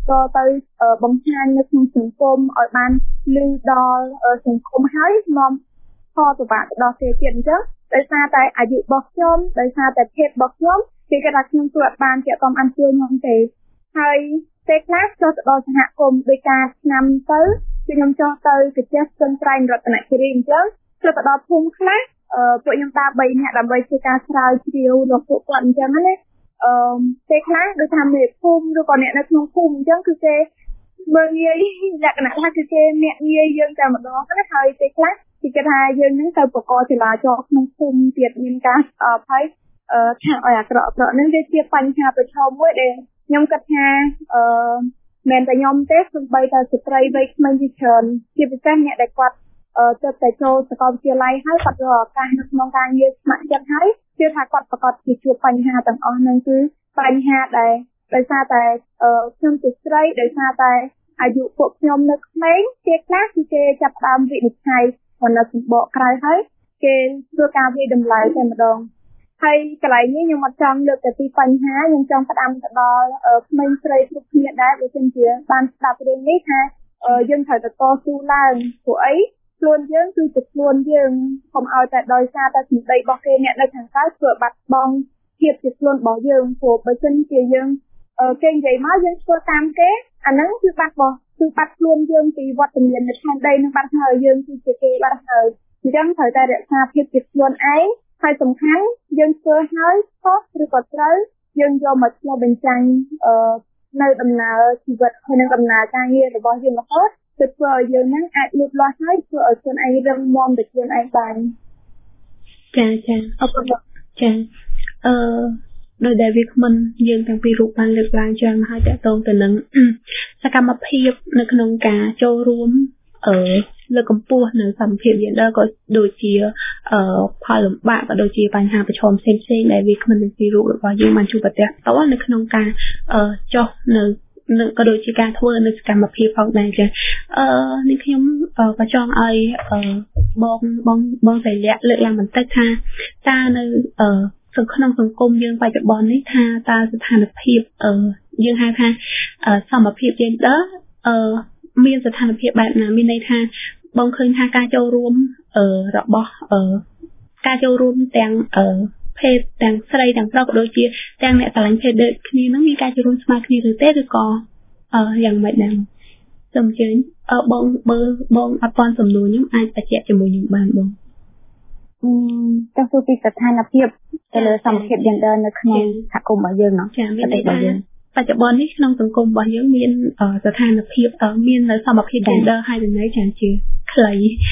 ក៏ទៅបង្ហាញនៅក្នុងសង្គមឲ្យបានលឺដល់សង្គមហើយនាំផលប្របាកដល់គេទៀតអញ្ចឹងដោយសារតែអាយុរបស់ខ្ញុំដោយសារតែភេទរបស់ខ្ញុំគេគាត់ថាខ្ញុំជួយអត់បានជាអត់អានជួយខ្ញុំទេហើយពេលខ្លះចុះទៅដល់សហគមន៍ដោយការឆ្នាំទៅខ្ញុំចុះទៅកញ្ចេះស្ទឹងត្រែងរតនគិរីអញ្ចឹងចុះទៅដល់ភូមិខ្លះអឺពួកខ្ញុំដើរបីនាក់ដើម្បីធ្វើការស្រាវជ្រាវរបស់ពួកគាត់អញ្ចឹងណាអឺពេលខ្លះដូចថាមេភូមិឬក៏អ្នកនៅក្នុងភូមិអញ្ចឹងគឺគេមើលងាយលក្ខណៈថាគឺគេអ្នកងាយយើងតែម្ដងណាហើយពេលខ្លះគេគិតថាយើងនឹងទៅបកកចលាចលក្នុងភូមិទៀតមានការអភ័យអឺខាងឲ្យអាក្រក់អាក្រក់នឹងវាជាបញ្ហាប្រឈមមួយដែលខ្ញុំគិតថាអឺមិនតែខ្ញុំទេសូម្បីតែស្ត្រីវ័យក្មេងជាច្រើនជាពិសេសអ្នកដែលគាត់អឺទៅតែចូលសាកលវិទ្យាល័យហើយគាត់រកឱកាសនៅក្នុងការងារស្ម័គ្រចិត្តហើយជឿថាគាត់ប្រកាសជាជួបបញ្ហាទាំងអស់ហ្នឹងគឺបញ្ហាដែលដោយសារតែអឺខ្ញុំជាស្រីដោយសារតែអាយុពួកខ្ញុំនៅក្មេងគេខ្លះគឺគេចាប់ផ្ដើមវិនិច្ឆ័យនៅសម្បកក្រៅហើយគេធ្វើការវិតម្លៃតែម្ដងហើយកន្លែងនេះខ្ញុំអត់ចង់លើកទៅពីបញ្ហាខ្ញុំចង់ផ្ដាំទៅដល់ក្មេងស្រីគ្រប់គ្នាដែរបើមិនជាបានស្ដាប់រឿងនេះថាយើងត្រូវទៅតស៊ូឡើងព្រោះអីខ្លួនយើងគឺជាខ្លួនយើងកុំឲ្យតែដោយសារតែសម្ដីរបស់គេអ្នកនៅខាងក្រៅធ្វើបាត់បង់ភាពជាខ្លួនរបស់យើងព្រោះបើមិនជាយើងគេនិយាយមកយើងធ្វើតាមគេអាហ្នឹងគឺបាត់បោះគឺបាត់ខ្លួនយើងពីវត្តមាននៅខាងដីនឹងបាត់ហើយយើងគឺជាគេបាត់ហើយអញ្ចឹងត្រូវតែរក្សាភាពជាខ្លួនឯងហើយសំខាន់យើងធ្វើហើយខុសឬក៏ត្រូវយើងយកមកឆ្លុះបញ្ចាំងអឺនៅដំណើរជីវិតហើយនឹងដំណើរការងាររបស់យើងរហូតទៅធ្វើឲ្យយើងនឹងអាចលូតលាស់ហើយធ្វើឲ្យខ្លួនឯងរឹងមាំទៅខ្លួនឯងបានចាចាអរគុណចាអឺដោយដែលវាគ្មិនយើងទាំងពីររូបបានលើកឡើងច្រើនហើយតកតងទៅនឹងសកម្មភាពនៅក្នុងការចូលរួមអឺលើកកម្ពស់នៅសមភាព gender ក៏ដូចជាអឺផលលំបាកក៏ដូចជាបញ្ហាប្រឈមផ្សេងៗដែលវាគ្មិនទាំងពីររូបរបស់យើងបានជួបប្រទះតនៅក្នុងការអឺចុះនៅនឹងក៏ដូចជាការធ្វើនៅសកម្មភាពផងដែរចាអឺនេះខ្ញុំក៏ចង់ឲ្យអឺបងបងបងសៃលក្ខលើកឡើងបន្តិចថាតើនៅអឺក្នុងសង្គមយើងបច្ចុប្បន្ននេះថាតើស្ថានភាពអឺយើងហៅថាសមភាព gender អឺមានស្ថានភាពបែបណាមានន័យថាបងឃើញថាការចូលរួមអឺរបស់អឺការចូលរួមទាំងអឺភេទទាំងស្រីទាំងប្រុសក៏ដូចជាទាំងអ្នកឆ្លាញ់ភេទដូចគ្នានឹងមានការចូលរួមស្មើគ្នាឬទេឬក៏អឺយ៉ាងម៉េចដែរសូមអញ្ជើញអឺបងបើបងអត់ទាន់សំណួរខ្ញុំអាចបញ្ជាក់ជាមួយខ្ញុំបានបងអឺចង់សួរពីស្ថានភាពទៅលើសមភាព gender នៅក្នុងសហគមន៍របស់យើងเนาะចាមានន័យថាបច្ចុប្បន្ននេះក្នុងសង្គមរបស់យើងមានស្ថានភាពមាននៅសមភាព gender ហើយទៅនៅចាំជាខ្លី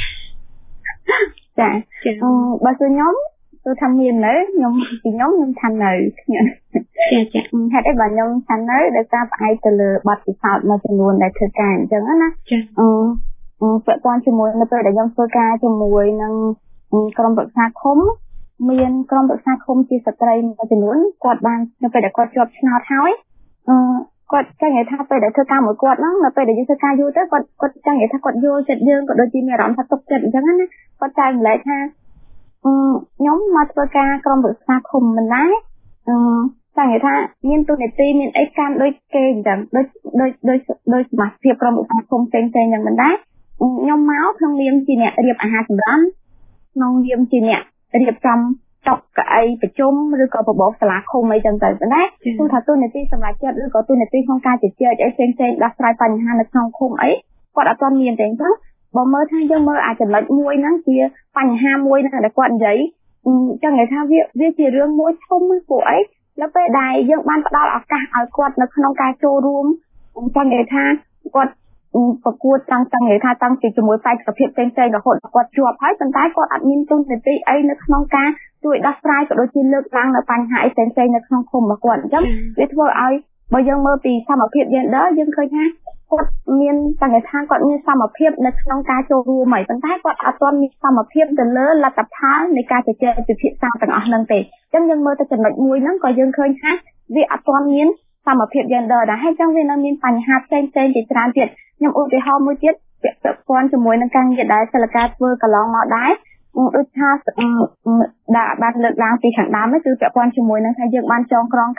ចាអឺបើគឺខ្ញុំគឺថាមាននៅខ្ញុំពីខ្ញុំខ្ញុំថានៅខ្ញុំចាចាហេតុអីបើខ្ញុំថានៅដោយសារផ្អែកទៅលើបទពិសោធន៍មួយចំនួនដែលធ្វើការអញ្ចឹងណាចាអឺពាក់ព័ន្ធជាមួយនៅពេលដែលខ្ញុំធ្វើការជាមួយនឹងក្រុមប្រឹក្សាឃុំមានក្រុមប្រឹក្សាឃុំជាស្ត្រីមួយចំនួនគាត់បាននៅពេលដែលគាត់ជាប់ឆ្នោតហើយអឺគាត់ចង់និយាយថាពេលដែលធ្វើការមួយគាត់ហ្នឹងនៅពេលដែលយើងធ្វើការយូរទៅគាត់គាត់ចង់និយាយថាគាត់យល់ចិត្តយើងក៏ដូចជាមានអារម្មណ៍ថាទុកចិត្តអញ្ចឹងណាគាត់ចែកម្លែកថាអឺខ្ញុំមកធ្វើការក្រុមប្រឹក្សាឃុំមិនដែរអឺចង់និយាយថាមានទូនាទីមានអីកាន់ដូចគេអញ្ចឹងដូចដូចដូចដូចសមាជិកក្រុមប្រឹក្សាឃុំផ្សេងៗអញ្ចឹងមិនដែរខ្ញុំមកក្នុងនាមជាអ្នករៀបអាហារសម្រន់ក្នុងនាមជាអ្នករៀបចំតុកៅអីប្រជុំឬក៏បបោសាលាឃុំអីចឹងទៅណាគឺថាទូនាទីសម្រាប់ចិត្តឬក៏ទូនាទីក្នុងការជជែកអីផ្សេងៗដោះស្រាយបញ្ហានៅក្នុងឃុំអីគាត់អត់ទាន់មានទេអញ្ចឹងបើមើលថាយើងមើលអាចចំណុចមួយហ្នឹងជាបញ្ហាមួយហ្នឹងដែលគាត់និយាយចឹងនិយាយថាវាវាជារឿងមួយធំព្រោះអីដល់ពេលដែលយើងបានផ្ដល់ឱកាសឲ្យគាត់នៅក្នុងការចូលរួមចឹងនិយាយថាគាត់ប្រកួតតាំងតាំងនិយាយថាតាំងពីជាមួយបេក្ខភាពផ្សេងៗរហូតដល់គាត់ជាប់ហើយប៉ុន្តែគាត់អត់មានទូនាទីអីនៅក្នុងការជួយដោះស្រាយក៏ដូចជាលើកឡើងនៅបញ្ហាអីផ្សេងៗនៅក្នុងឃុំរបស់គាត់អញ្ចឹងវាធ្វើឲ្យបើយើងមើលពីសមភាព gender យើងឃើញថាគាត់មានសង្កេតថាគាត់មានសមភាពនៅក្នុងការចូលរួមហើយប៉ុន្តែគាត់អត់ទាន់មានសមភាពទៅលើលទ្ធផលនៃការជជែកពិភាក្សាទាំងអស់ហ្នឹងទេអញ្ចឹងយើងមើលទៅចំណុចមួយហ្នឹងក៏យើងឃើញថាវាអត់ទាន់មានសមភាព gender ដែរហើយអញ្ចឹងវានៅមានបញ្ហាផ្សេងៗជាច្រើនទៀតខ្ញុំឧទាហរណ៍មួយទៀតពាក់ព័ន្ធជាមួយនឹងការងារដែលសិលកាធ្វើកន្លងមកដែរដូចថាដាក់បានលើកឡើងពីខាងដើមគឺពាក់ព័ន្ធជាមួយនឹងថាយើងបានចងក្រង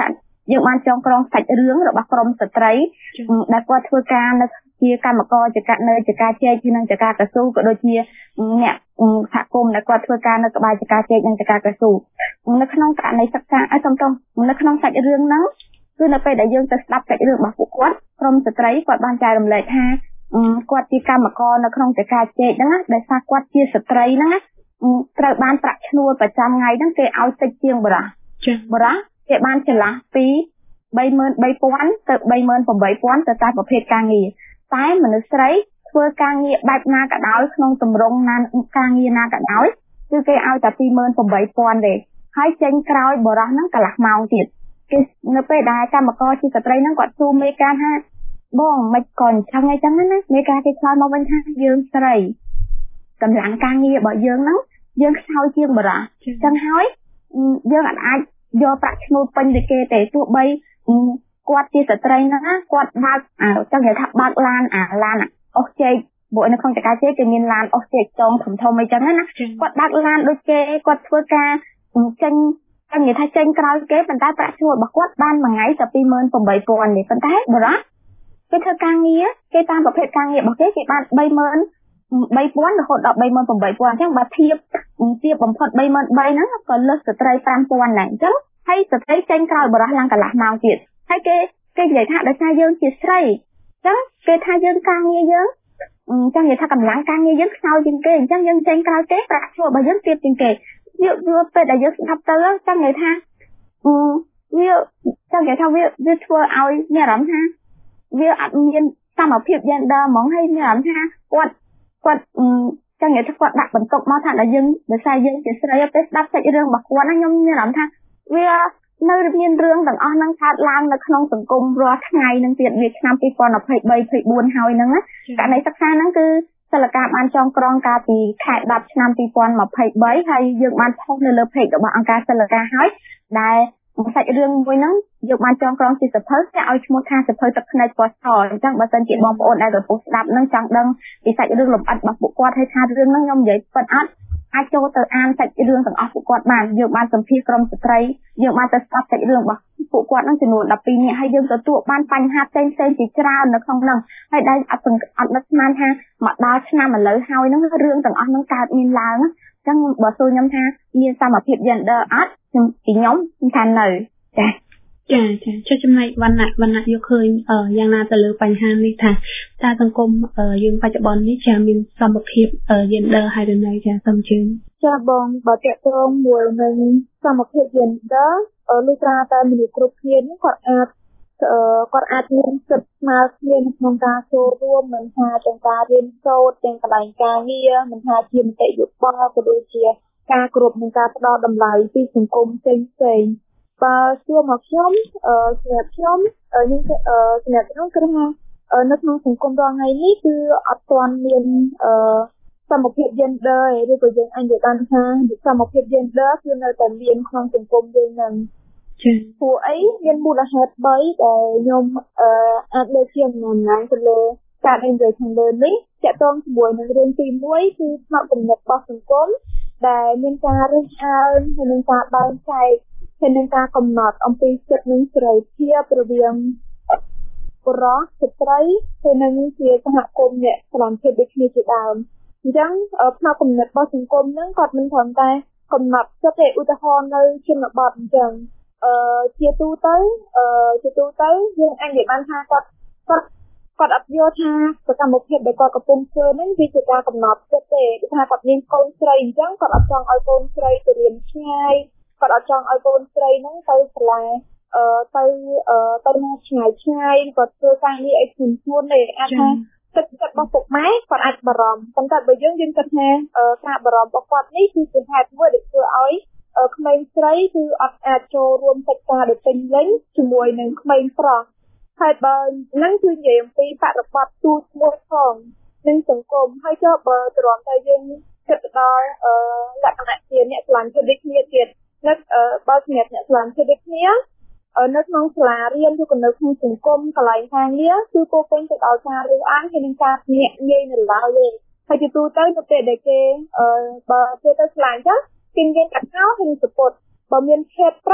យើងបានចងក្រងសាច់រឿងរបស់ក្រុមស្ត្រីដែលគាត់ធ្វើការនៅជាកម្មករចកានៅចកាជែកនិងចកាកស៊ូក៏ដូចជាអ្នកសហគមន៍ដែលគាត់ធ្វើការនៅក្បែរចកាជែកនិងចកាកស៊ូនៅក្នុងករណីសិក្សាឲ្យសំទោសនៅក្នុងសាច់រឿងហ្នឹងគឺនៅពេលដែលយើងទៅស្ដាប់សាច់រឿងរបស់ពួកគាត់ក្រុមស្ត្រីគាត់បានចែករំលែកថាគាត់ជាកម្មករនៅក្នុងចកាជែកហ្នឹងដែលថាគាត់ជាស្ត្រីហ្នឹងត្រូវបានប្រាក់ឈ្នួលប្រចាំថ្ងៃហ្នឹងគេឲ្យតិចជាងបរិះចា៎បរិះគេបានចន្លោះពី ba mươi ba nghìn ទៅ ba mươi tám nghìn ទៅតាមប្រភេទការងារតែមនុស្សស្រីធ្វើការងារបែបណាក៏ដោយក្នុងទម្រង់ណាការងារណាក៏ដោយគឺគេឲ្យតែ two eight thousand ទេហើយចេញក្រោយបរិះហ្នឹងកន្លះម៉ោងទៀតគេនៅពេលដែលកម្មករជាស្ត្រីហ្នឹងគាត់សួរមេការថាបងមិនក៏អញ្ចឹងអីចឹងណាមេការគេឆ្លើយមកវិញថាយើងស្រីកម្លាំងការងាររបស់យើងហ្នឹងយើងខ្សោយជាងបរិះអញ្ចឹងហើយយើងអាចយកប្រាក់ឈ្នួលពេញដូចគេទេទោះបីគាត់ជាស្ត្រីហ្នឹងគាត់បើកចង់និយាយថាបើកឡានអាឡានអុសជែកព្រោះនៅក្នុងចកាជែកគេមានឡានអុសជែកចងធំធំអីចឹងណាគាត់បើកឡានដូចគេគាត់ធ្វើការចេញចង់និយាយថាចេញក្រោយគេប៉ុន្តែប្រាក់ឈ្នួលរបស់គាត់បានមួយថ្ងៃតែ two eight thousand ទេប៉ុន្តែបរិះគេធ្វើការងារគេតាមប្រភេទការងាររបស់គេគេបាន three eight thousand រហូតដល់ three eight thousand អញ្ចឹងបើធៀបធៀបបំផុត three eight thousand ហ្នឹងក៏លើសស្ត្រី five thousand ដែរអញ្ចឹងហើយស្ត្រីចេញក្រោយបរិះឡើងកន្លះម៉ោងទៀតហើយគេគេនិយាយថាដោយសារយើងជាស្រីអញ្ចឹងគេថាយើងការងារយើងអញ្ចឹងនិយាយថាកម្លាំងការងារយើងខ្សោយជាងគេអញ្ចឹងយើងចេញក្រោយគេប្រាក់ឈ្នួលរបស់យើងទាបជាងគេវាវាពេលដែលយើងស្ដាប់ទៅអញ្ចឹងនិយាយថាវាចង់និយាយថាវាវាធ្វើឲ្យមានអារម្មណ៍ថាវាអត់មានសមភាព gender ហ្មងហើយមានអារម្មណ៍ថាគាត់គាត់ចង់និយាយថាគាត់ដាក់បន្ទុកមកថាដល់យើងដោយសារយើងជាស្រីពេលស្ដាប់សាច់រឿងរបស់គាត់ណាខ្ញុំមានអារម្មណ៍ថាវានៅមានរឿងទាំងអស់ហ្នឹងកើតឡើងនៅក្នុងសង្គមរាល់ថ្ងៃហ្នឹងទៀតវាឆ្នាំtwo thousand twenty-three 24ហើយហ្នឹងករណីសិក្សាហ្នឹងគឺសិលការបានចងក្រងកាលពីខែtenឆ្នាំtwo thousand twenty-threeហើយយើងបានផុសនៅលើ page របស់អង្គការសិលការហើយដែលសាច់រឿងមួយហ្នឹងយើងបានចងក្រងជាសភៅគេឲ្យឈ្មោះថាសភៅទឹកភ្នែកពណ៌សអញ្ចឹងបើសិនជាបងប្អូនដែលកំពុងស្ដាប់ហ្នឹងចង់ដឹងពីសាច់រឿងលម្អិតរបស់ពួកគាត់ហើយថារឿងហ្នឹងខ្ញុំនិយាយពិតអត់អាចចូលទៅអានសាច់រឿងទាំងអស់ពួកគាត់បានយើងបានសម្ភាសក្រុមស្ត្រីយើងបានទៅស្ដាប់សាច់រឿងរបស់ពួកគាត់ហ្នឹងចំនួនtwelveនាក់ហើយយើងទទួលបានបញ្ហាផ្សេងផ្សេងជាច្រើននៅក្នុងហ្នឹងហើយដែលអត់អត់នឹកស្មានថាមកដល់ឆ្នាំឥឡូវហើយហ្នឹងរឿងទាំងអស់ហ្នឹងកើតមានឡើងអញ្ចឹងបើសួរខ្ញុំថាមានសមភាព gender អត់ខ្ញុំពីខ្ញុំថានៅចាចាចាចុះចំណែកវណ្ណៈវណ្ណៈយកឃើញយ៉ាងណាទៅលើបញ្ហានេះថាតើសង្គមយើងបច្ចុប្បន្ននេះចាមានសមភាព gender ហើយឬនៅចាសូមជឿចាបងបើតកតងមួយនឹងសមភាព gender លុះត្រាតែមនុស្សគ្រប់គ្នានេះគាត់អាចគាត់អាចមានសិទ្ធិស្មើគ្នាក្នុងការចូលរួមមិនថាទាំងការរៀនសូត្រទាំងកន្លែងការងារមិនថាជាមតិយោបល់ក៏ដូចជាការគ្រប់នឹងការផ្ដល់តម្លៃពីសង្គមផ្សេងផ្សេងបើសួរមកខ្ញុំអឺសម្រាប់ខ្ញុំខ្ញុំសម្រាប់ខ្ញុំគឺថានៅក្នុងសង្គមរាល់ថ្ងៃនេះគឺអត់ទាន់មានអឺសមភាព gender ឬក៏យើងអាចនិយាយបានថាសមភាព gender គឺនៅតែមានក្នុងសង្គមយើងនឹងចា៎ព្រោះអីមានមូលហេតុthreeដែលខ្ញុំអឺអាចលើកជាម្យ៉ាងទៅលើការនិយាយខាងលើនេះតកតងជាមួយនឹងរឿងទីoneគឺផ្នែកគំនិតរបស់សង្គមដែលមានការរើសអើងហើយនឹងការបែងចែកហើយនឹងការកំណត់អំពីសិទ្ធិនិងសេរីភាពរវាងបុរសស្ត្រីហើយនឹងជាសហគមន៍អ្នកសន្តិភាពដូចគ្នាជាដើមអញ្ចឹងផ្នែកគំនិតរបស់សង្គមហ្នឹងគាត់មិនត្រឹមតែកំណត់សិទ្ធិឧទាហរណ៍នៅជនបទអញ្ចឹងអឺជាទូទៅអឺជាទូទៅយើងអាចនិយាយបានថាគាត់គាត់គាត់អត់យល់ថាសកម្មភាពដែលគាត់កំពុងធ្វើហ្នឹងវាជាការកំណត់ចិត្តទេគឺថាគាត់មានកូនស្រីអញ្ចឹងគាត់អត់ចង់ឲ្យកូនស្រីទៅរៀនឆ្ងាយគាត់អត់ចង់ឲ្យកូនស្រីហ្នឹងទៅសាលាអឺទៅអឺទៅឆ្ងាយឆ្ងាយគាត់ធ្វើការងារអីធ្ងន់ធ្ងរទេអាចថាទឹកចិត្តរបស់ពុកម៉ែគាត់អាចបារម្ភប៉ុន្តែបើយើងយើងគិតថាការបារម្ភរបស់គាត់នេះគឺជាហេតុមួយដែលធ្វើឲ្យក្មេងស្រីគឺអត់អាចចូលរួមកិច្ចការដោយពេញលេញជាមួយនឹងក្មេងប្រុសហើយបើហ្នឹងគឺនិយាយអំពីបរិបទទូមួយផងនឹងសង្គមហើយចុះបើត្រង់តែយើងគិតដល់លក្ខណៈជាអ្នកឆ្លាញ់ទៅដូចគ្នាទៀតនៅបើសម្រាប់អ្នកឆ្លាញ់ទៅដូចគ្នានៅក្នុងសាលារៀនឬក៏នៅក្នុងសង្គមកន្លែងការងារគឺពោពេញទៅដោយការរើសអើងហើយនឹងការញាក់ងាយនៅឡើយទេហើយជាទូទៅនៅពេលដែលគេបើគេទៅឆ្លាញ់ចាគេនិយាយកាត់ហៅហើយនឹងសពុតបើមានភេទប្រុស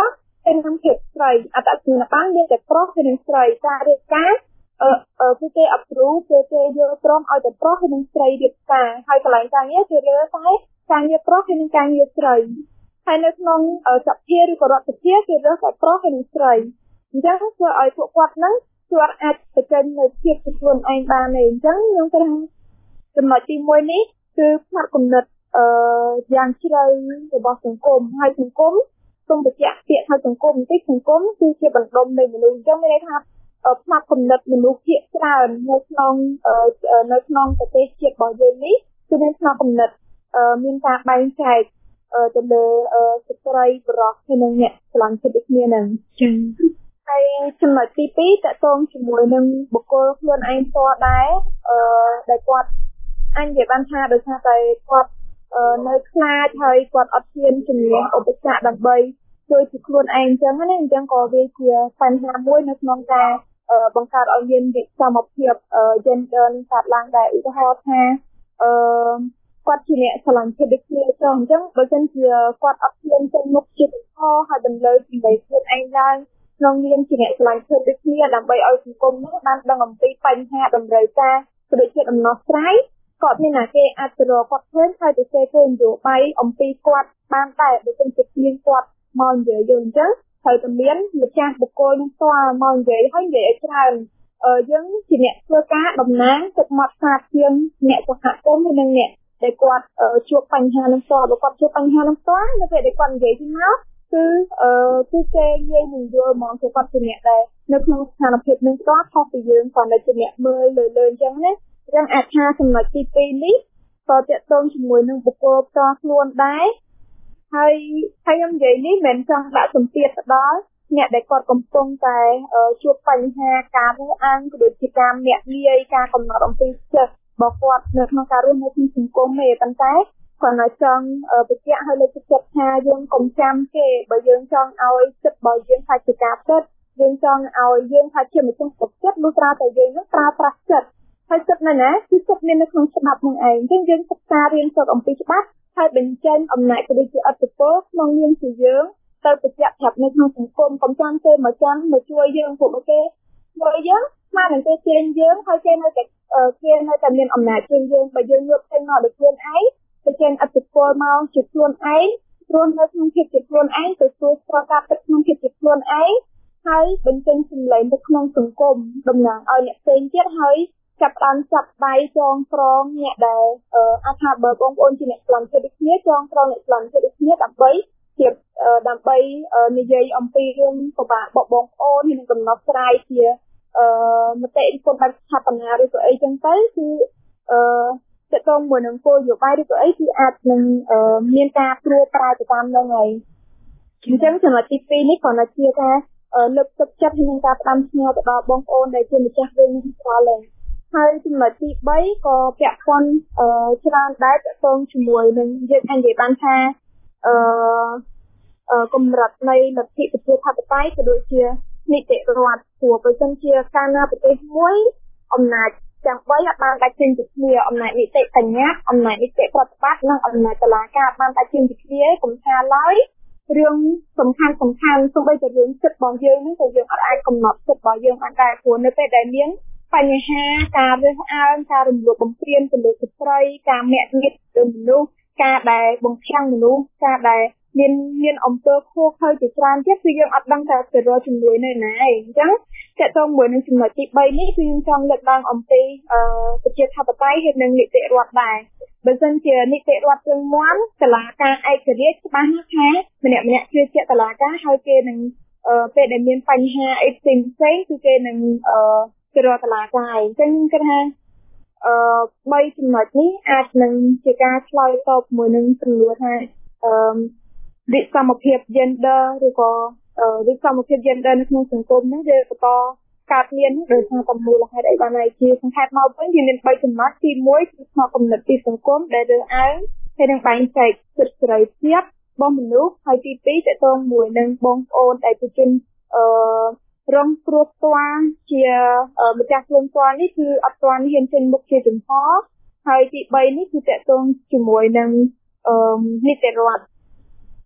នឹងភាពស្រីអត្តសញ្ញាណប័ណ្ណមានតែប្រុសហើយនិងស្រីការរៀបការអឺអឺគឺគេ approve គឺគេយល់ព្រមឲ្យតែប្រុសហើយនិងស្រីរៀបការហើយកន្លែងការងារគឺលើតែការងារប្រុសហើយនិងការងារស្រីហើយនៅក្នុងសភាឬក៏រដ្ឋសភាគេរើសតែប្រុសហើយនិងស្រីអញ្ចឹងធ្វើឲ្យពួកគាត់ហ្នឹងគាត់អាចបញ្ចេញនូវភាពជាខ្លួនឯងបានទេអញ្ចឹងខ្ញុំគិតថាចំណុចទីមួយនេះគឺផ្នែកគំនិតអឺយ៉ាងជ្រៅរបស់សង្គមហើយសង្គមសូមបញ្ជាក់ពាក្យថាសង្គមបន្តិចសង្គមគឺជាបណ្ដុំនៃមនុស្សអញ្ចឹងមានន័យថាផ្នែកគំនិតមនុស្សភាគច្រើននៅក្នុងនៅក្នុងប្រទេសជាតិរបស់យើងនេះគឺមានផ្នែកគំនិតមានការបែងចែកទៅលើស្ត្រីបរិសុទ្ធហើយនិងអ្នកឆ្លងចិត្តគ្នានឹងចឹងហើយចំណុចទីពីរតកតងជាមួយនឹងបុគ្គលខ្លួនឯងផ្ទាល់ដែរអឺដែលគាត់អញនិយាយបានថាដោយសារតែគាត់នៅខ្លាចហើយគាត់អត់ហ៊ានជំនះឧបសគ្គដើម្បីជួយពីខ្លួនឯងអញ្ចឹងណាអញ្ចឹងក៏វាជាបញ្ហាមួយនៅក្នុងការបង្កើតឲ្យមានវិសមភាព gender នឹងកើតឡើងដែរឧទាហរណ៍ថាអឺគាត់ជាអ្នកឆ្លងចិត្តដូចគ្នាចុះអញ្ចឹងបើមិនជាគាត់អត់ហ៊ានចេញមុខជាបន្តហើយបន្លឺពីខ្លួនឯងឡើងក្នុងនាមជាអ្នកឆ្លងចិត្តដូចគ្នាដើម្បីឲ្យសង្គមនោះបានដឹងអំពីបញ្ហាតម្រូវការក៏ដូចជាដំណោះស្រាយគាត់មានតែគេអាចទៅរកគាត់ឃើញហើយទៅសេគេនយោបាយអំពីគាត់បានតែបើមិនជាមានគាត់មកនិយាយយើងអញ្ចឹងហើយតែមានម្ចាស់បុគ្គលនឹងស្គាល់មកនិយាយហើយនិយាយឲ្យច្រើនអឺយើងជាអ្នកធ្វើការតំណាងទឹកមាត់សាជាងអ្នកសហគមន៍ហើយនិងអ្នកដែលគាត់ជួបបញ្ហានឹងផ្ទាល់បើគាត់ជួបបញ្ហានឹងផ្ទាល់នៅពេលដែលគាត់និយាយទៅមកគឺអឺគឺគេងាយនឹងយល់ហ្មងគឺគាត់ជាអ្នកដែលនៅក្នុងស្ថានភាពនឹងផ្ទាល់ខុសពីយើងគាត់នៅជាអ្នកមើលលើលើអញ្ចឹងណាអញ្ចឹងអាចថាចំណុចទីពីរនេះក៏ទាក់ទងជាមួយនឹងបុគ្គលផ្ទាល់ខ្លួនដែរហើយហើយខ្ញុំនិយាយនេះមិនចង់ដាក់សម្ពាធទៅដល់អ្នកដែលគាត់កំពុងតែជួបបញ្ហាការរស់អានក៏ដូចជាការមាក់ងាយការកំណត់អំពីចិត្តរបស់គាត់នៅក្នុងការរស់នៅក្នុងសង្គមទេប៉ុន្តែគាត់នៅចង់បញ្ជាក់ឲ្យលើកទឹកចិត្តថាយើងកុំចាំគេបើយើងចង់ឲ្យចិត្តរបស់យើងថាជាការពិតយើងចង់ឲ្យយើងថាជាម្ចាស់ចិត្តលុះត្រាតែយើងនឹងប្រើប្រាស់ចិត្តហើយចិត្តនៅណាគឺចិត្តមាននៅក្នុងច្បាប់នឹងឯងអញ្ចឹងយើងសិក្សារៀនសូត្រអំពីច្បាប់ហើយបញ្ចេញអំណាចក៏ដូចជាអត្តពលក្នុងនាមជាយើងទៅបញ្ជាក់ប្រាប់នៅក្នុងសង្គមកុំចាំគេមកចាំមកជួយយើងពួកគេជួយយើងស្មានតែគេជេរយើងហើយគេនៅតែគេនៅតែមានអំណាចជាងយើងបើយើងយកចេញមកដោយខ្លួនឯងបញ្ចេញអត្តពលមកជាខ្លួនឯងព្រោះនៅក្នុងភាពជាខ្លួនឯងទៅជួយស្របការពិតក្នុងភាពជាខ្លួនឯងហើយបញ្ចេញសម្លេងទៅក្នុងសង្គមតំណាងឲ្យអ្នកផ្សេងទៀតហើយចាប់បានចាប់ដៃចងក្រងអ្នកដែលអាចថាបើបងប្អូនជាអ្នកឆ្លងចិត្តដូចគ្នាចងក្រងអ្នកឆ្លងចិត្តដូចគ្នាដើម្បីជាដើម្បីនិយាយអំពីរឿងពិបាករបស់បងប្អូនហើយនឹងដំណោះស្រាយជាអឺមតិរិះគន់បែបស្ថាបនាឬក៏អីចឹងទៅគឺអឺតើតងមួយនឹងគោលនយោបាយឬក៏អីគឺអាចនឹងមានការព្រួលប្រែទៅតាមនឹងហើយអញ្ចឹងចំណុចទីពីរនេះគ្រាន់តែជាការលើកទឹកចិត្តហើយនឹងការផ្ដាំផ្ញើទៅដល់បងប្អូនដែលជាម្ចាស់រឿងនេះស្គាល់ហើយហើយចំណុចទីបីក៏ពាក់ព័ន្ធច្រើនដែរតើតងជាមួយនឹងយើងអាចនិយាយបានថាអឺកម្រិតនៃលទ្ធិប្រជាធិបតេយ្យក៏ដូចជានីតិរដ្ឋព្រោះបើមិនជាការណាប្រទេសមួយអំណាចទាំងបីអាចបានដាច់ចេញពីគ្នាអំណាចនីតិបញ្ញត្តិអំណាចនីតិប្រតិបត្តិនិងអំណាចតុលាការបានដាច់ចេញពីគ្នាកុំថាឡើយរឿងសំខាន់សំខាន់សូម្បីតែរឿងចិត្តរបស់យើងនឹងក៏យើងអាចកំណត់ចិត្តរបស់យើងបានដែរព្រោះនៅពេលដែលមានបញ្ហាការរើសអើងការរំលោភបំពានទៅលើស្ត្រីការមាក់ងាយទៅមនុស្សការដែលបង្ខាំងមនុស្សការដែលមានមានអំពើខុសខើជាច្រើនទៀតគឺយើងអត់ដឹងថាទៅរកជំនួយនៅណាឯងអញ្ចឹងតើតើមួយនឹងចំណុចទីបីនេះគឺខ្ញុំចង់លើកឡើងអំពីអឺប្រជាធិបតេយ្យហើយនិងនីតិរដ្ឋដែរបើមិនជានីតិរដ្ឋរឹងមាំតុលាការឯករាជ្យច្បាស់ណាស់ថាម្នាក់ម្នាក់ជឿជាក់តុលាការហើយគេនឹងអឺពេលដែលមានបញ្ហាអីផ្សេងផ្សេងគឺគេនឹងអឺទៅរកតុលាការអញ្ចឹងខ្ញុំគិតថាអឺបីចំណុចនេះអាចនឹងជាការឆ្លើយតបមួយនឹងសំណួរថាអឺវិសមភាព gender ឬក៏វិសមភាព gender នៅក្នុងសង្គមនេះវាបន្តកើតមានដោយសារតែមូលហេតុអីបានហើយជាសង្ខេបមកវិញវាមានបីចំណុចទីមួយគឺស្នងគំនិតពីសង្គមដែលរើសអើងហើយនឹងបែងចែកសិទ្ធិសេរីភាពរបស់មនុស្សហើយទីពីរតកតងមួយនឹងបងប្អូនដែលជាជនអឺរងគ្រោះផ្ទាល់ជាម្ចាស់ខ្លួនផ្ទាល់នេះគឺអត់ទាន់ហ៊ានចេញមុខជាចំហហើយទីបីនេះគឺតកតងជាមួយនឹងអឺនីតិរដ្ឋ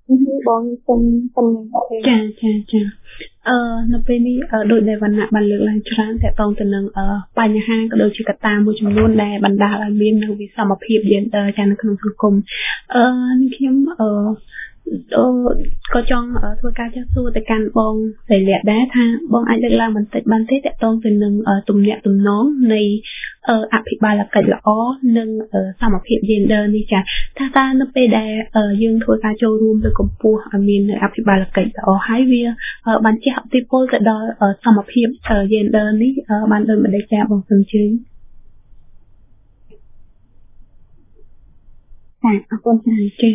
បងសុំសុំចាចាចាអឺនៅពេលនេះដោយដែលវណ្ណៈបានលើកឡើងច្រើនតកតងទៅនឹងបញ្ហាក៏ដូចជាកត្តាមួយចំនួនដែលបណ្ដាលឲ្យមាននៅវិសមភាព gender ចានៅក្នុងសង្គមអឺខ្ញុំអឺក៏ចង់ធ្វើការចាស់សួរទៅកាន់បងសិលៈដែរថាបងអាចលើកឡើងបន្តិចបានទេតកតងទៅនឹងទំនាក់ទំនងនៃអភិបាលកិច្ចល្អនិងសមភាព gender នេះចាថាតើនៅពេលដែលយើងធ្វើការចូលរួមទៅកម្ពុជាឲ្យមានអភិបាលកិច្ចល្អហើយវាបានជះឥទ្ធិពលទៅដល់សមភាព gender នេះបានដូចម្តេចចាបងសូមជឿចាអរគុណចាអឺ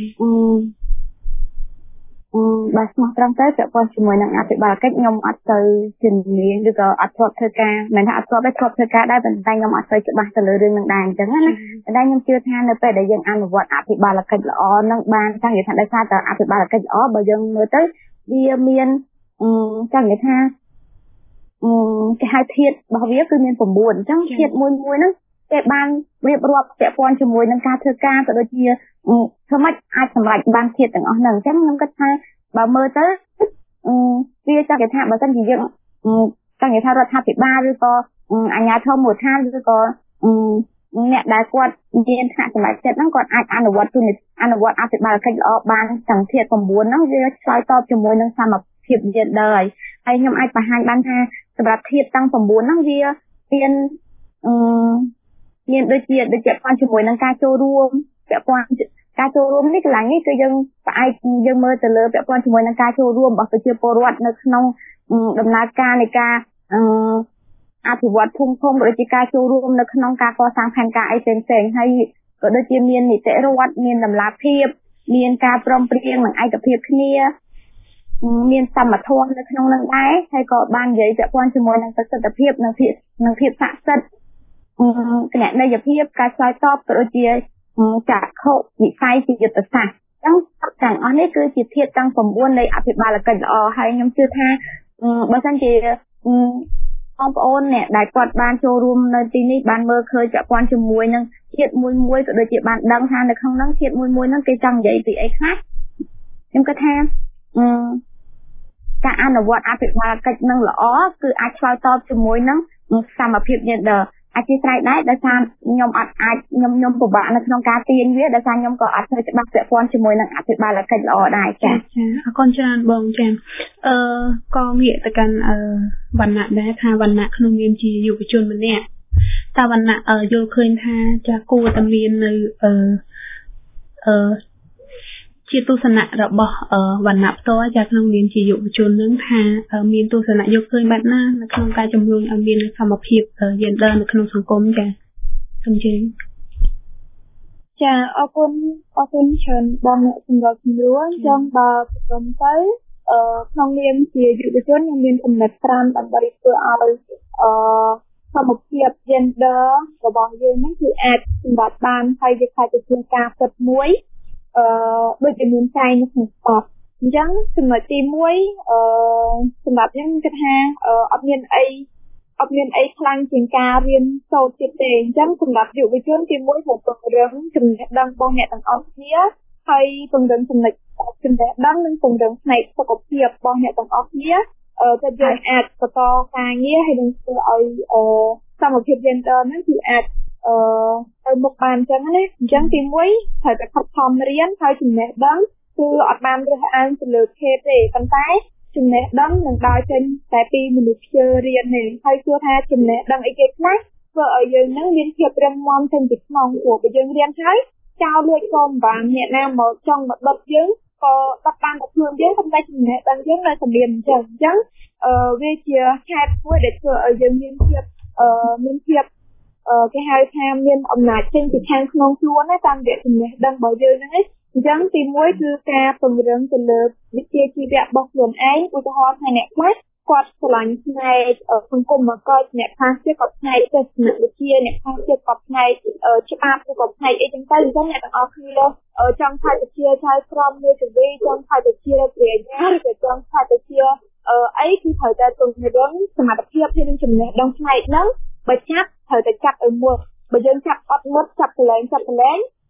អឺបាទស្មោះត្រង់ទៅពាក់ព័ន្ធជាមួយនឹងអភិបាលកិច្ចខ្ញុំអត់ទៅជំនាញឬក៏អត់ធ្លាប់ធ្វើការមិនថាអត់ធ្លាប់ទេធ្លាប់ធ្វើការដែរប៉ុន្តែខ្ញុំអត់ទៅច្បាស់ទៅលើរឿងនឹងដែរអញ្ចឹងណាប៉ុន្តែខ្ញុំជឿថានៅពេលដែលយើងអនុវត្តអភិបាលកិច្ចល្អនឹងបានចង់និយាយថាដោយសារតែអភិបាលកិច្ចល្អបើយើងមើលទៅវាមានអឺចង់និយាយថាអឺគេហៅធាតុរបស់វាគឺមាន៩អញ្ចឹងធាតុមួយមួយហ្នឹងគេបានរៀបរាប់ពាក់ព័ន្ធជាមួយនឹងការធ្វើការក៏ដូចជាធ្វើម៉េចអាចសម្រេចបានធាតុទាំងអស់ហ្នឹងអញ្ចឹងខ្ញុំគិតថាបើមើលទៅអឺវាចង់និយាយថាបើសិនជាយើងចង់និយាយថារដ្ឋាភិបាលឬក៏អាជ្ញាធរមូលដ្ឋានឬក៏អ្នកដែលគាត់មានថ្នាក់សម្រេចចិត្តហ្នឹងគាត់អាចអនុវត្តអនុវត្តអភិបាលកិច្ចល្អបានទាំងធាតុ៩ហ្នឹងវាឆ្លើយតបជាមួយនឹងសមភាព gender ហើយហើយខ្ញុំអាចបង្ហាញបានថាសម្រាប់ធាតុទាំង៩ហ្នឹងវាមានអឺមានដូចជាដូចជាព័ន្ធជាមួយនឹងការចូលរួមពាក់ព័ន្ធការចូលរួមនេះកន្លែងនេះគឺយើងផ្អែកយើងមើលទៅលើពាក់ព័ន្ធជាមួយនឹងការចូលរួមរបស់ប្រជាពលរដ្ឋនៅក្នុងដំណើរការនៃការអភិវឌ្ឍភូមិឃុំដូចជាការចូលរួមនៅក្នុងការកសាងផែនការអីផ្សេងៗហើយក៏ដូចជាមាននីតិរដ្ឋមានតម្លាភាពមានការព្រមព្រៀងនិងឯកភាពគ្នាមានសមធម៌នៅក្នុងនឹងដែរហើយក៏បាននិយាយពាក់ព័ន្ធជាមួយនឹងប្រសិទ្ធភាពនិងភាពនិងភាពស័ក្តិសិទ្ធិគណនេយ្យភាពការឆ្លើយតបក៏ដូចជាចាក់ខុវិស័យជាយុទ្ធសាស្ត្រអញ្ចឹងទាំងអស់នេះគឺជាធាតុទាំង៩នៃអភិបាលកិច្ចល្អហើយខ្ញុំជឿថាបើសិនជាបងប្អូនអ្នកដែលគាត់បានចូលរួមនៅទីនេះបានមើលឃើញពាក់ព័ន្ធជាមួយនឹងធាតុមួយមួយក៏ដូចជាបានដឹងថានៅក្នុងហ្នឹងធាតុមួយមួយហ្នឹងគេចង់និយាយពីអីខ្លះខ្ញុំគិតថាការអនុវត្តអភិបាលកិច្ចនឹងល្អគឺអាចឆ្លើយតបជាមួយនឹងសមភាព genderអធិស្ឋានដែរដោយសារខ្ញុំអត់អាចខ្ញុំខ្ញុំពិបាកនៅក្នុងការទាញវាដោយសារខ្ញុំក៏អត់ធ្វើច្បាស់ពាក់ព័ន្ធជាមួយនឹងអភិបាលកិច្ចល្អដែរចា៎ចាអរគុណច្រើនបងចាអឺក៏ងាកទៅកាន់អឺវណ្ណៈដែរថាវណ្ណៈក្នុងនាមជាយុវជនម្នាក់តើវណ្ណៈយល់ឃើញថាចាគួរតែមាននៅអឺអឺជាទស្សនៈរបស់វណ្ណៈផ្ទាល់ចាក្នុងនាមជាយុវជននឹងថាមានទស្សនៈយកឃើញបែបណានៅក្នុងការជំរុញឲ្យមានសមភាព gender នៅក្នុងសង្គមចាសូមជឿចាអរគុណអរគុណច្រើនបងអ្នកសម្រាប់ជំនួយអញ្ចឹងបើព្រមទៅអឺក្នុងនាមជាយុវជនខ្ញុំមានកំណត់ប្រាំដើម្បីធ្វើឲ្យអឺសមភាព gender របស់យើងហ្នឹងគឺអាចសម្រាប់បានហើយវាខ្លាចទៅជាការពិតមួយអឺដូចជាមានចែងនៅក្នុងស្បត់អញ្ចឹងចំណុចទីមួយអឺសម្រាប់ខ្ញុំគិតថាអត់មានអីអត់មានអីខ្លាំងជាងការរៀនសូត្រទៀតទេអញ្ចឹងសម្រាប់យុវជនទីមួយត្រូវពង្រឹងចំណេះដឹងរបស់អ្នកទាំងអស់គ្នាហើយពង្រឹងចំណេះចំណេះដឹងនិងពង្រឹងផ្នែកសុខភាពរបស់អ្នកទាំងអស់គ្នាអឺទៅយើងអាចបន្តការងារហើយនឹងធ្វើឲ្យអឺសមភាព gender ហ្នឹងគឺអាចអឺទៅមុខបានអញ្ចឹងណាអញ្ចឹងទីមួយត្រូវតែខិតខំរៀនហើយចំណេះដឹងគឺអត់បានរើសអើងទៅលើភេទទេប៉ុន្តែចំណេះដឹងនឹងដើរចេញតែពីមនុស្សជារៀននេះហើយគួរថាចំណេះដឹងអីគេខ្លះធ្វើឲ្យយើងនឹងមានភាពរឹងមាំចេញពីក្នុងព្រោះបើយើងរៀនហើយចោលលួចក៏មិនបានអ្នកណាមកចង់មកដុតយើងក៏ដុតបានតែខ្លួនយើងប៉ុន្តែចំណេះដឹងយើងនៅតែមានអញ្ចឹងអញ្ចឹងអឺវាជាហេតុមួយដែលធ្វើឲ្យយើងមានភាពអឺមានភាពអឺគេហៅថាមានអំណាចចេញពីខាងក្នុងខ្លួនណាតាមរយៈចំណេះដឹងរបស់យើងហ្នឹងឯងអញ្ចឹងទីមួយគឺការពង្រឹងទៅលើវិជ្ជាជីវៈរបស់ខ្លួនឯងឧទាហរណ៍ថាអ្នកខ្លះគាត់ឆ្លាញ់ផ្នែកសង្គមមកគាត់អ្នកខ្លះទៀតគាត់ផ្នែកទស្សនវិជ្ជាអ្នកខ្លះទៀតគាត់ផ្នែកច្បាប់ឬក៏ផ្នែកអីចឹងទៅអញ្ចឹងអ្នកទាំងអស់គ្នាចង់ថាវិជ្ជាឆាយក្រមមួយទៅវិញចង់ថាវិជ្ជាប្រាជ្ញាឬក៏ចង់ថាវិជ្ជាអីគឺត្រូវតែពង្រឹងសមត្ថភាពហើយនឹងចំណេះដឹងផ្នែកហ្នឹងបើចាប់ត្រូវតែចាប់ឲ្យមុតបើយើងចាប់អត់មុតចាប់កន្លែងចាប់កន្លែង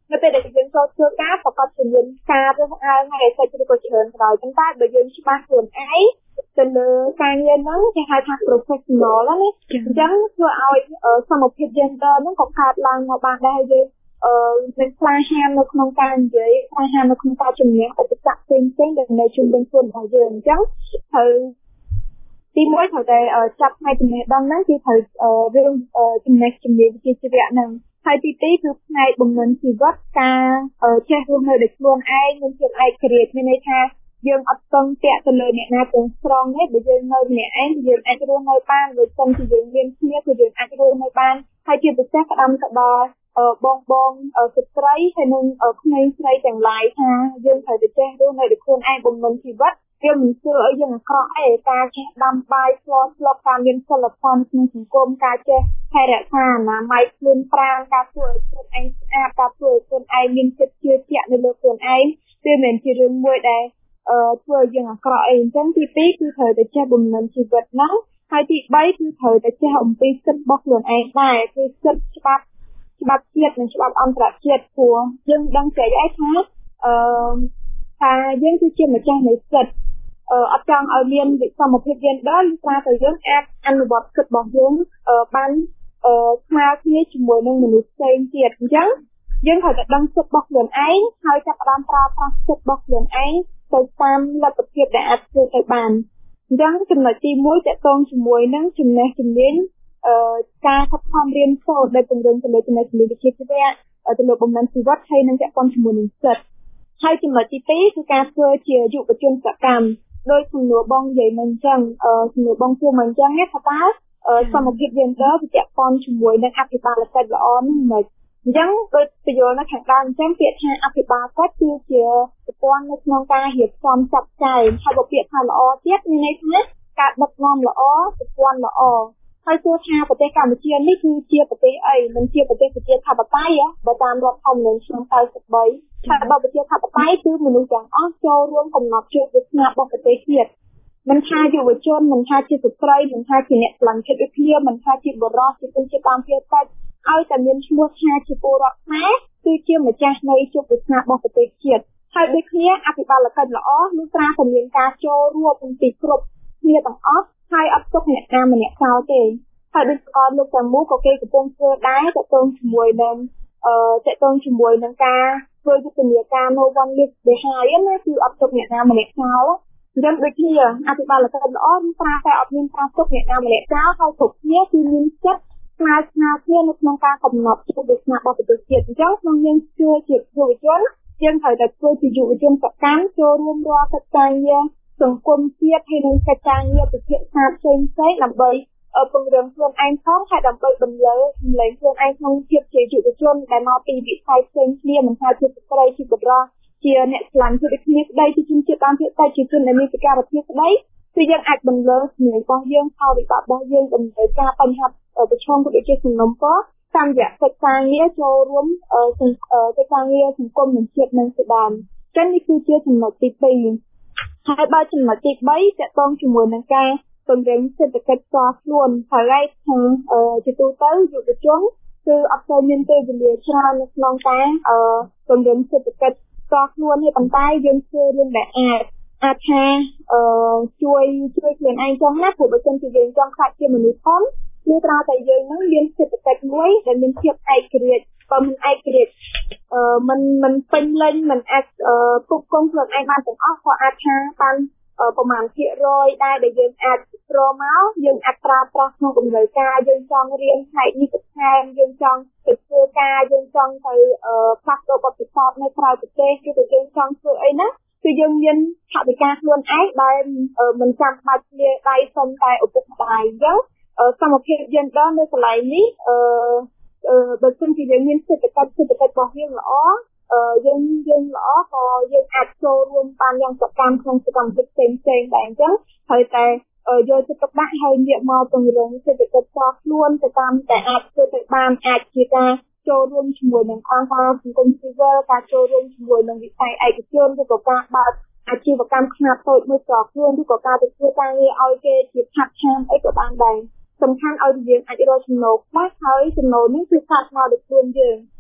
នៅពេលដែលយើងចូលធ្វើការប្រកបជាមានការរើសអើងហើយតែជាក៏ច្រើនក្រោយប៉ុន្តែបើយើងច្បាស់ខ្លួនឯងទៅលើការងារហ្នឹងគេហៅថា professional ណាអញ្ចឹងធ្វើឲ្យសមភាព gender ហ្នឹងក៏កើតឡើងមកបានដែរយើងអឺមានផ្លាហាននៅក្នុងការនិយាយផ្លាហាននៅក្នុងការជំនះឧបសគ្គផ្សេងៗដែលនៅជុំវិញខ្លួនរបស់យើងអញ្ចឹងត្រូវទីមួយត្រូវតែចាប់ផ្នែកចំណេះដឹងហ្នឹងគឺត្រូវរឿងចំណេះជំនាញវិជ្ជាជីវៈហ្នឹងហើយទីពីរគឺផ្នែកបំណិនជីវិតការចេះរស់នៅដោយខ្លួនឯងមានភាពឯករាជ្យមានន័យថាយើងអត់ពឹងពាក់ទៅលើអ្នកណាទាំងស្រុងទេបើយើងនៅម្នាក់ឯងយើងអាចរស់នៅបានបើសិនជាយើងមានគ្នាគឺយើងអាចរស់នៅបានហើយជាពិសេសផ្ដំទៅដល់បងបងស្ត្រីហើយនិងក្មេងស្រីទាំងឡាយថាយើងត្រូវតែចេះរស់នៅដោយខ្លួនឯងបំណិនជីវិតវាមិនធ្វើឲ្យយើងអាក្រក់ទេការចេះដាំបាយស្លស្លុកការមានសិលធម៌ក្នុងសង្គមការចេះថែរក្សាអនាម័យខ្លួនប្រាណការធ្វើឲ្យខ្លួនឯងស្អាតការធ្វើឲ្យខ្លួនឯងមានចិត្តជឿជាក់នៅលើខ្លួនឯងវាមិនមែនជារឿងមួយដែលអឺធ្វើឲ្យយើងអាក្រក់អីអញ្ចឹងទីពីរគឺត្រូវតែចេះបំណិនជីវិតហ្នឹងហើយទីបីគឺត្រូវតែចេះអំពីសិទ្ធិរបស់ខ្លួនឯងដែរគឺសិទ្ធិច្បាប់ច្បាប់ជាតិនិងច្បាប់អន្តរជាតិព្រោះយើងដឹងใจឯថាអឺថាយើងគឺជាម្ចាស់នៃសិទ្ធិអឺអត់ចង់ឲ្យមានវិសមភាព gender ព្រោះតែយើងអាចអនុវត្តសិទ្ធិរបស់យើងបានអឺស្មើគ្នាជាមួយនឹងមនុស្សផ្សេងទៀតអញ្ចឹងយើងត្រូវតែដឹងសិទ្ធិរបស់ខ្លួនឯងហើយចាប់ផ្ដើមប្រើប្រាស់សិទ្ធិរបស់ខ្លួនឯងទៅតាមលទ្ធភាពដែលអាចធ្វើទៅបានអញ្ចឹងចំណុចទីមួយតកតងជាមួយនឹងចំណេះជំនាញអឺការខិតខំរៀនសូត្រដែលពង្រឹងទៅលើចំណេះជំនាញវិជ្ជាជីវៈទៅលើបំណិនជីវិតហើយនឹងតកតងជាមួយនឹងសិទ្ធិហើយចំណុចទីពីរគឺការធ្វើជាយុវជនសកម្មដោយសំណួរបងនិយាយមិនអញ្ចឹងអឺសំណួរបងធ្វើមិនអញ្ចឹងថាតើសមភាព gender វាតកតងជាមួយនឹងអភិបាលកិច្ចល្អហ្នឹងមិនអញ្ចឹងដូចពយល់នៅខាងដើមអញ្ចឹងពាក្យថាអភិបាលកិច្ចគឺជាប្រព័ន្ធនៅក្នុងការរៀបចំចាត់ចែងហើយបើពាក្យថាល្អទៀតមានន័យថាការដឹកនាំល្អប្រព័ន្ធល្អហើយទោះថាប្រទេសកម្ពុជានេះគឺជាប្រទេសអីមិនជាប្រទេសប្រជាធិបតេយ្យបើតាមរដ្ឋធម្មនុញ្ញឆ្នាំ九สิบបីថាបើប្រជាធិបតេយ្យគឺមនុស្សទាំងអស់ចូលរួមកំណត់ជោគវាសនារបស់ប្រទេសជាតិមិនថាយុវជនមិនថាជាស្ត្រីមិនថាជាអ្នកឆ្លងចិត្តវិទ្យាមិនថាជាបរិសុទ្ធជាជនជាតិតាមភាគតិចឲ្យតែមានឈ្មោះថាជាពលរដ្ឋខ្មែរគឺជាម្ចាស់នៃជោគវាសនារបស់ប្រទេសជាតិហើយដូចគ្នាអភិបាលកិច្ចល្អនោះត្រាតែមានការចូលរួមពីគ្រប់គ្នាទាំងអស់ហើយអត់ទុកអ្នកណាម្នាក់ចោលទេហើយដូចស្គាល់លោកទាំងមូលក៏គេកំពុងធ្វើដែរតទៅជាមួយនឹងអឺតទៅជាមួយនឹងការធ្វើយុទ្ធនាការ No One Leave Behind ណាគឺអត់ទុកអ្នកណាម្នាក់ចោលអញ្ចឹងដូចគ្នាអភិបាលកិច្ចល្អនឹងត្រាតែអត់មានការទុកអ្នកណាម្នាក់ចោលហើយគ្រប់គ្នាគឺមានចិត្តស្មារតីគ្នានៅក្នុងការកំណត់ជោគវាសនារបស់ប្រទេសជាតិអញ្ចឹងក្នុងយើងគឺជាយុវជនយើងត្រូវតែធ្វើជាយុវជនសកម្មចូលរួមរាល់កិច្ចការងារសង្គមជាតិហើយនឹងកិច្ចការងារពិភាក្សាផ្សេងៗដើម្បីពង្រឹងខ្លួនឯងផងហើយដើម្បីបន្លឺសម្លេងខ្លួនឯងក្នុងភាពជាយុវជនដែលមកពីវិស័យផ្សេងគ្នាមិនថាជាស្ត្រីជាបុរសជាអ្នកឆ្លាញ់ជួយគ្នាស្ដីជាជនជាតិតាមភាគតិចជាជនដែលមានពិការភាពស្ដីគឺយើងអាចបន្លឺសម្លេងរបស់យើងផលវិបាករបស់យើងដើម្បីការបញ្ហាប្រឈមក៏ដូចជាសំណុំពរតាមរយៈកិច្ចការងារចូលរួមកិច្ចការងារសង្គមនិងជាតិនឹងជាដើមចឹងនេះគឺជាចំណុចទីពីរហើយបើចំណុចទីបីតកតងជាមួយនឹងការពង្រឹងសេដ្ឋកិច្ចផ្ទាល់ខ្លួនហើយថាជាទូទៅយុវជនគឺអត់សូវមានពេលវេលាច្រើននៅក្នុងការពង្រឹងសេដ្ឋកិច្ចផ្ទាល់ខ្លួនទេប៉ុន្តែយើងធ្វើរឿងដែលអាចអាចថាជួយជួយខ្លួនឯងចង់ណាព្រោះបើសិនជាយើងចង់ខ្លាចជាមនុស្សធំគឺត្រូវតែយើងនឹងមានសេដ្ឋកិច្ចមួយដែលមានភាពឯករាជ្យបើមិនឯករាជ្យអឺมันมันពេញលេញมันអាចពុកគង់ខ្លួនឯងបានទាំងអស់ក៏អាចថាបានប្រមាណភាគរយដែរដែលយើងអាចរកមកយើងអាចប្រើប្រាស់ក្នុងតម្រូវការយើងចង់រៀនផ្នែកនេះទៅថែមយើងចង់ទៅធ្វើការយើងចង់ទៅផ្លាស់ប្ដូរបទពិសោធន៍នៅក្រៅប្រទេសគឺយើងចង់ធ្វើអីណាគឺយើងមានថវិកាខ្លួនឯងដែលមិនចាំបាច់លាដៃសុំតែឪពុកម្ដាយអញ្ចឹងសមភាព gender នៅកន្លែងនេះអឺបើសិនជាយើងមានសេដ្ឋកិច្ចសេដ្ឋកិច្ចរបស់យើងល្អអឺយើងយើងល្អក៏យើងអាចចូលរួមបានយ៉ាងសកម្មក្នុងសកម្មភាពផ្សេងផ្សេងដែរអញ្ចឹងហើយតែយកចិត្តទុកដាក់ហើយងាកមកពង្រឹងសេដ្ឋកិច្ចផ្ទាល់ខ្លួនទៅតាមតែអាចធ្វើទៅបានអាចជាការចូលរួមជាមួយនឹងអង្គការសង្គមស៊ីវិលការចូលរួមជាមួយនឹងវិស័យឯកជនឬក៏ការបើកអាជីវកម្មខ្នាតតូចមួយផ្ទាល់ខ្លួនឬក៏ការទៅធ្វើការងារឲ្យគេជា part time អីក៏បានដែរសំខាន់ឲ្យយើងអាចរកចំណូលខ្លះហើយចំណូលនេះគឺកាត់មកដោយខ្លួនយើង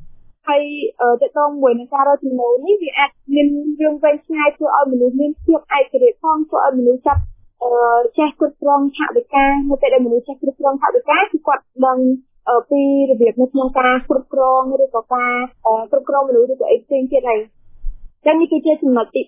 ហើយទៅតងមួយនឹងការរកចំណូលនេះវាអាចមានរឿងវែងឆ្ងាយធ្វើឲ្យមនុស្សមានភាពឯករាជ្យផងធ្វើឲ្យមនុស្សចាប់ចេះគ្រប់គ្រងថវិកានៅពេលដែលមនុស្សចេះគ្រប់គ្រងថវិកាគឺគាត់ដឹងពីរបៀបនៅក្នុងការគ្រប់គ្រងឬក៏ការគ្រប់គ្រងមនុស្សឬក៏អីផ្សេងទៀតហើយចឹងនេះគឺជាចំណុចទី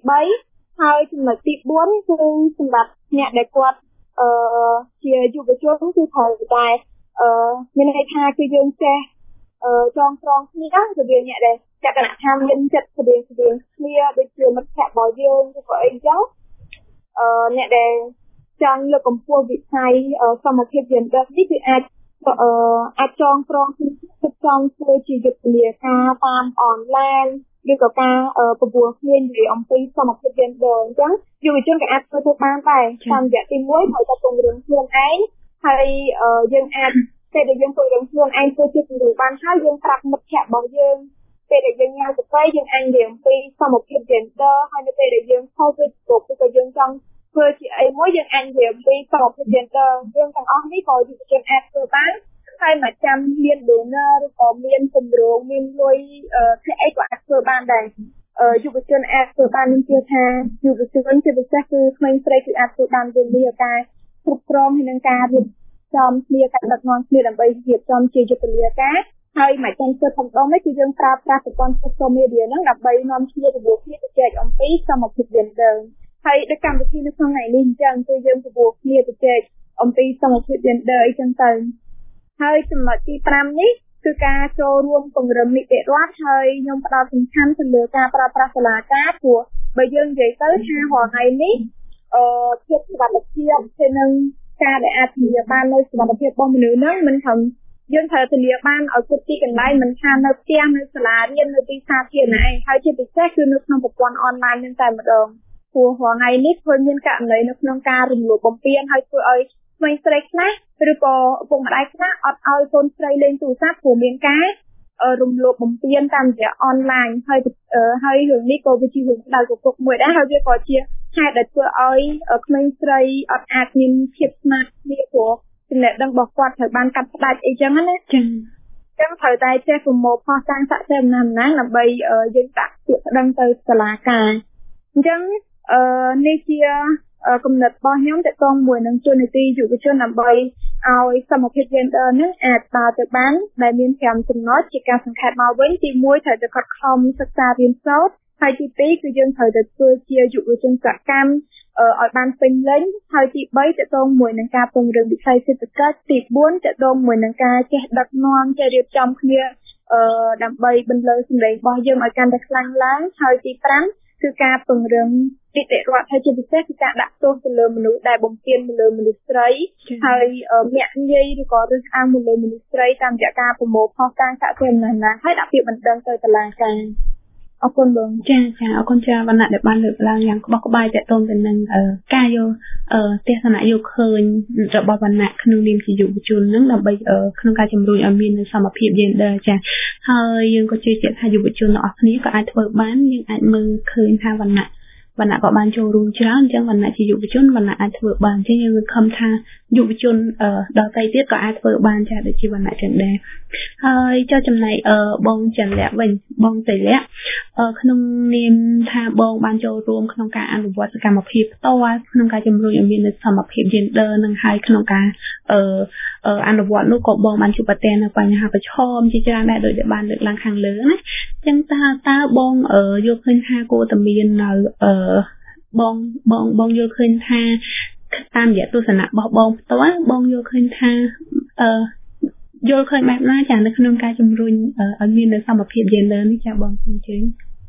3ហើយចំណុចទី4គឺសម្រាប់អ្នកដែលគាត់អឺជាយុវជនគឺត្រូវតែអឺមានន័យថាគឺយើងចេះអឺចងក្រងគ្នារវាងអ្នកដែលចក្ខណៈថាមានចិត្តស្តីស្តីគ្នាដូចជាមិត្តភក្តិរបស់យើងឬក៏អីចឹងអឺអ្នកដែលចង់លើកកម្ពស់វិស័យសមភាព gender នេះគឺអាចអឺអាចចងក្រងគ្នាចង់ធ្វើជាយុទ្ធនាការតាមអនឡាញឬក៏ការប្រព័ន្ធគ្នានិយាយអំពីសមភាព gender អញ្ចឹងយុវជនក៏អាចធ្វើទៅបានដែរតាមរយៈទីមួយហើយក៏ពង្រឹងខ្លួនឯងហើយយើងអាចពេលដែលយើងពង្រឹងខ្លួនឯងធ្វើជាគំរូបានហើយយើងប្រាប់មិត្តភក្តិរបស់យើងពេលដែលយើងញ៉ាំកាហ្វេយើងអាចនិយាយអំពីសមភាព gender ហើយនៅពេលដែលយើងខលទៅគ្រប់ឬក៏យើងចង់ធ្វើជាអីមួយយើងអាចនិយាយអំពីសមភាព gender យើងទាំងអស់នេះក៏យុវជនអាចធ្វើបានហើយមិនចាំមាន donor ឬក៏មានគម្រោងមានលុយធ្វើអីក៏អាចធ្វើបានដែរយុវជនអាចធ្វើបាននឹងជឿថាយុវជនជាពិសេសគឺក្មេងស្រីគឺអាចធ្វើបានវិញនេះការគ្រប់គ្រងហើយនឹងការរៀបចំគ្នាការដឹកនាំគ្នាដើម្បីរៀបចំជាយុទ្ធនាការហើយមិនចាំធ្វើធំដុំទេគឺយើងប្រើប្រាស់ប្រព័ន្ធ social media ហ្នឹងដើម្បីនាំគ្នាទៅពួកគ្នាទៅចែកអំពីសមភាព gender ហើយដូចកម្មវិធីនៅក្នុងថ្ងៃនេះអញ្ចឹងគឺយើងទៅពួកគ្នាទៅចែកអំពីសមភាព gender អីចឹងទៅហើយចំណុចទី5នេះគឺការចូលរួមពង្រឹងនីតិរដ្ឋហើយខ្ញុំផ្ដោតសំខាន់ទៅលើការប្រើប្រាស់សាលាការព្រោះបើយើងនិយាយទៅថារាល់ថ្ងៃនេះអឺភាពសុវត្ថិភាពទៅនឹងការដែលអាចធានាបាននៅសុវត្ថិភាពរបស់មនុស្សហ្នឹងមិនត្រឹមយើងត្រូវធានាបានឲ្យគ្រប់ទីកន្លែងមិនថានៅផ្ទះនៅសាលារៀននៅទីសាធារណៈឯងហើយជាពិសេសគឺនៅក្នុងប្រព័ន្ធអនឡាញហ្នឹងតែម្ដងព្រោះរាល់ថ្ងៃនេះធ្វើមានករណីនៅក្នុងការរំលោភបំពានហើយធ្វើឲ្យក្មេងស្រីខ្លះឬក៏ឪពុកម្ដាយខ្លះអត់ឲ្យកូនស្រីលេងទូរស័ព្ទព្រោះមានការរំលោភបំពានតាមរយៈអនឡាញហើយហើយរឿងនេះក៏វាជារឿងដៅកគុកមួយដែរហើយវាក៏ជាហេតុដែលធ្វើឲ្យក្មេងស្រីអត់អាចមានភាពស្មាតគ្នាព្រោះចំណេះដឹងរបស់គាត់ត្រូវបានកាត់ផ្ដាច់អីចឹងណាចឹងចឹងត្រូវតែចេះប្រមូលផុសតាំងសាក់ចេះណាស់ណាស់ដើម្បីយើងដាក់ពាក្យប្តឹងទៅសាលាការអញ្ចឹងអឺនេះជាគំនិតរបស់ខ្ញុំទាក់ទងមួយនឹងជននីតិយុវជនដើម្បីឲ្យសមភាព gender នេះអាចដើរទៅបានដែលមានfiveចំណុចជាការសង្ខេបមកវិញទីoneត្រូវតែខិតខំសិក្សារៀនសូត្រហើយទីtwoគឺយើងត្រូវតែធ្វើជាយុវជនសកម្មឲ្យបានពេញលេញហើយទីthreeទាក់ទងមួយនឹងការពង្រឹងវិស័យសេដ្ឋកិច្ចទីfourទាក់ទងមួយនឹងការចេះដឹកនាំចេះរៀបចំគ្នាដើម្បីបន្លឺសម្លេងរបស់យើងឲ្យកាន់តែខ្លាំងឡើងហើយទីfiveគឺការពង្រឹងនីតិរដ្ឋហើយជាពិសេសគឺការដាក់ទោសទៅលើមនុស្សដែលបំពានទៅលើមនុស្សស្រីហើយមាក់ងាយឬក៏រើសអើងទៅលើមនុស្សស្រីតាមរយៈការប្រមូលផុសតាំងសាក់ចេញណាស់ណាហើយដាក់ពាក្យបណ្ដឹងទៅតុលាការអរគុណបងចាចាអរគុណច្រើនវណ្ណៈដែលបានលើកឡើងយ៉ាងក្បោះក្បាយទាក់ទងទៅនឹងការយកទស្សនៈយកឃើញរបស់វណ្ណៈក្នុងនាមជាយុវជននឹងដើម្បីក្នុងការជំរុញឲ្យមានសមភាព gender ចាហើយយើងក៏ជឿជាក់ថាយុវជនទាំងអស់គ្នាក៏អាចធ្វើបានយើងអាចមើលឃើញថាវណ្ណៈវណ្ណៈក៏បានចូលរួមច្រើនអញ្ចឹងវណ្ណៈជាយុវជនវណ្ណៈអាចធ្វើបានអញ្ចឹងយើងខំថាយុវជនដទៃទៀតក៏អាចធ្វើបានចាដូចជាវណ្ណៈចឹងដែរហើយចុះចំណែកបងចន្ទលៈវិញបងតេលៈក្នុងនាមថាបងបានចូលរួមក្នុងការអនុវត្តសកម្មភាពផ្ទាល់ក្នុងការជំរុញឲ្យមានសមភាព gender នឹងហើយក្នុងការអនុវត្តនោះក៏បងបានជួបប្រទះនៅបញ្ហាប្រឈមជាច្រើនដែរដោយដែលបានលើកឡើងខាងលើណាអញ្ចឹងតើតើបងយល់ឃើញថាគួរតែមាននៅបងបងបងយល់ឃើញថាតាមរយៈទស្សនៈរបស់បងផ្ទាល់បងយល់ឃើញថាអឺយល់ឃើញបែបណាចានៅក្នុងការជំរុញឲ្យមាននៅសមភាព gender នេះចាបងសូមជឿ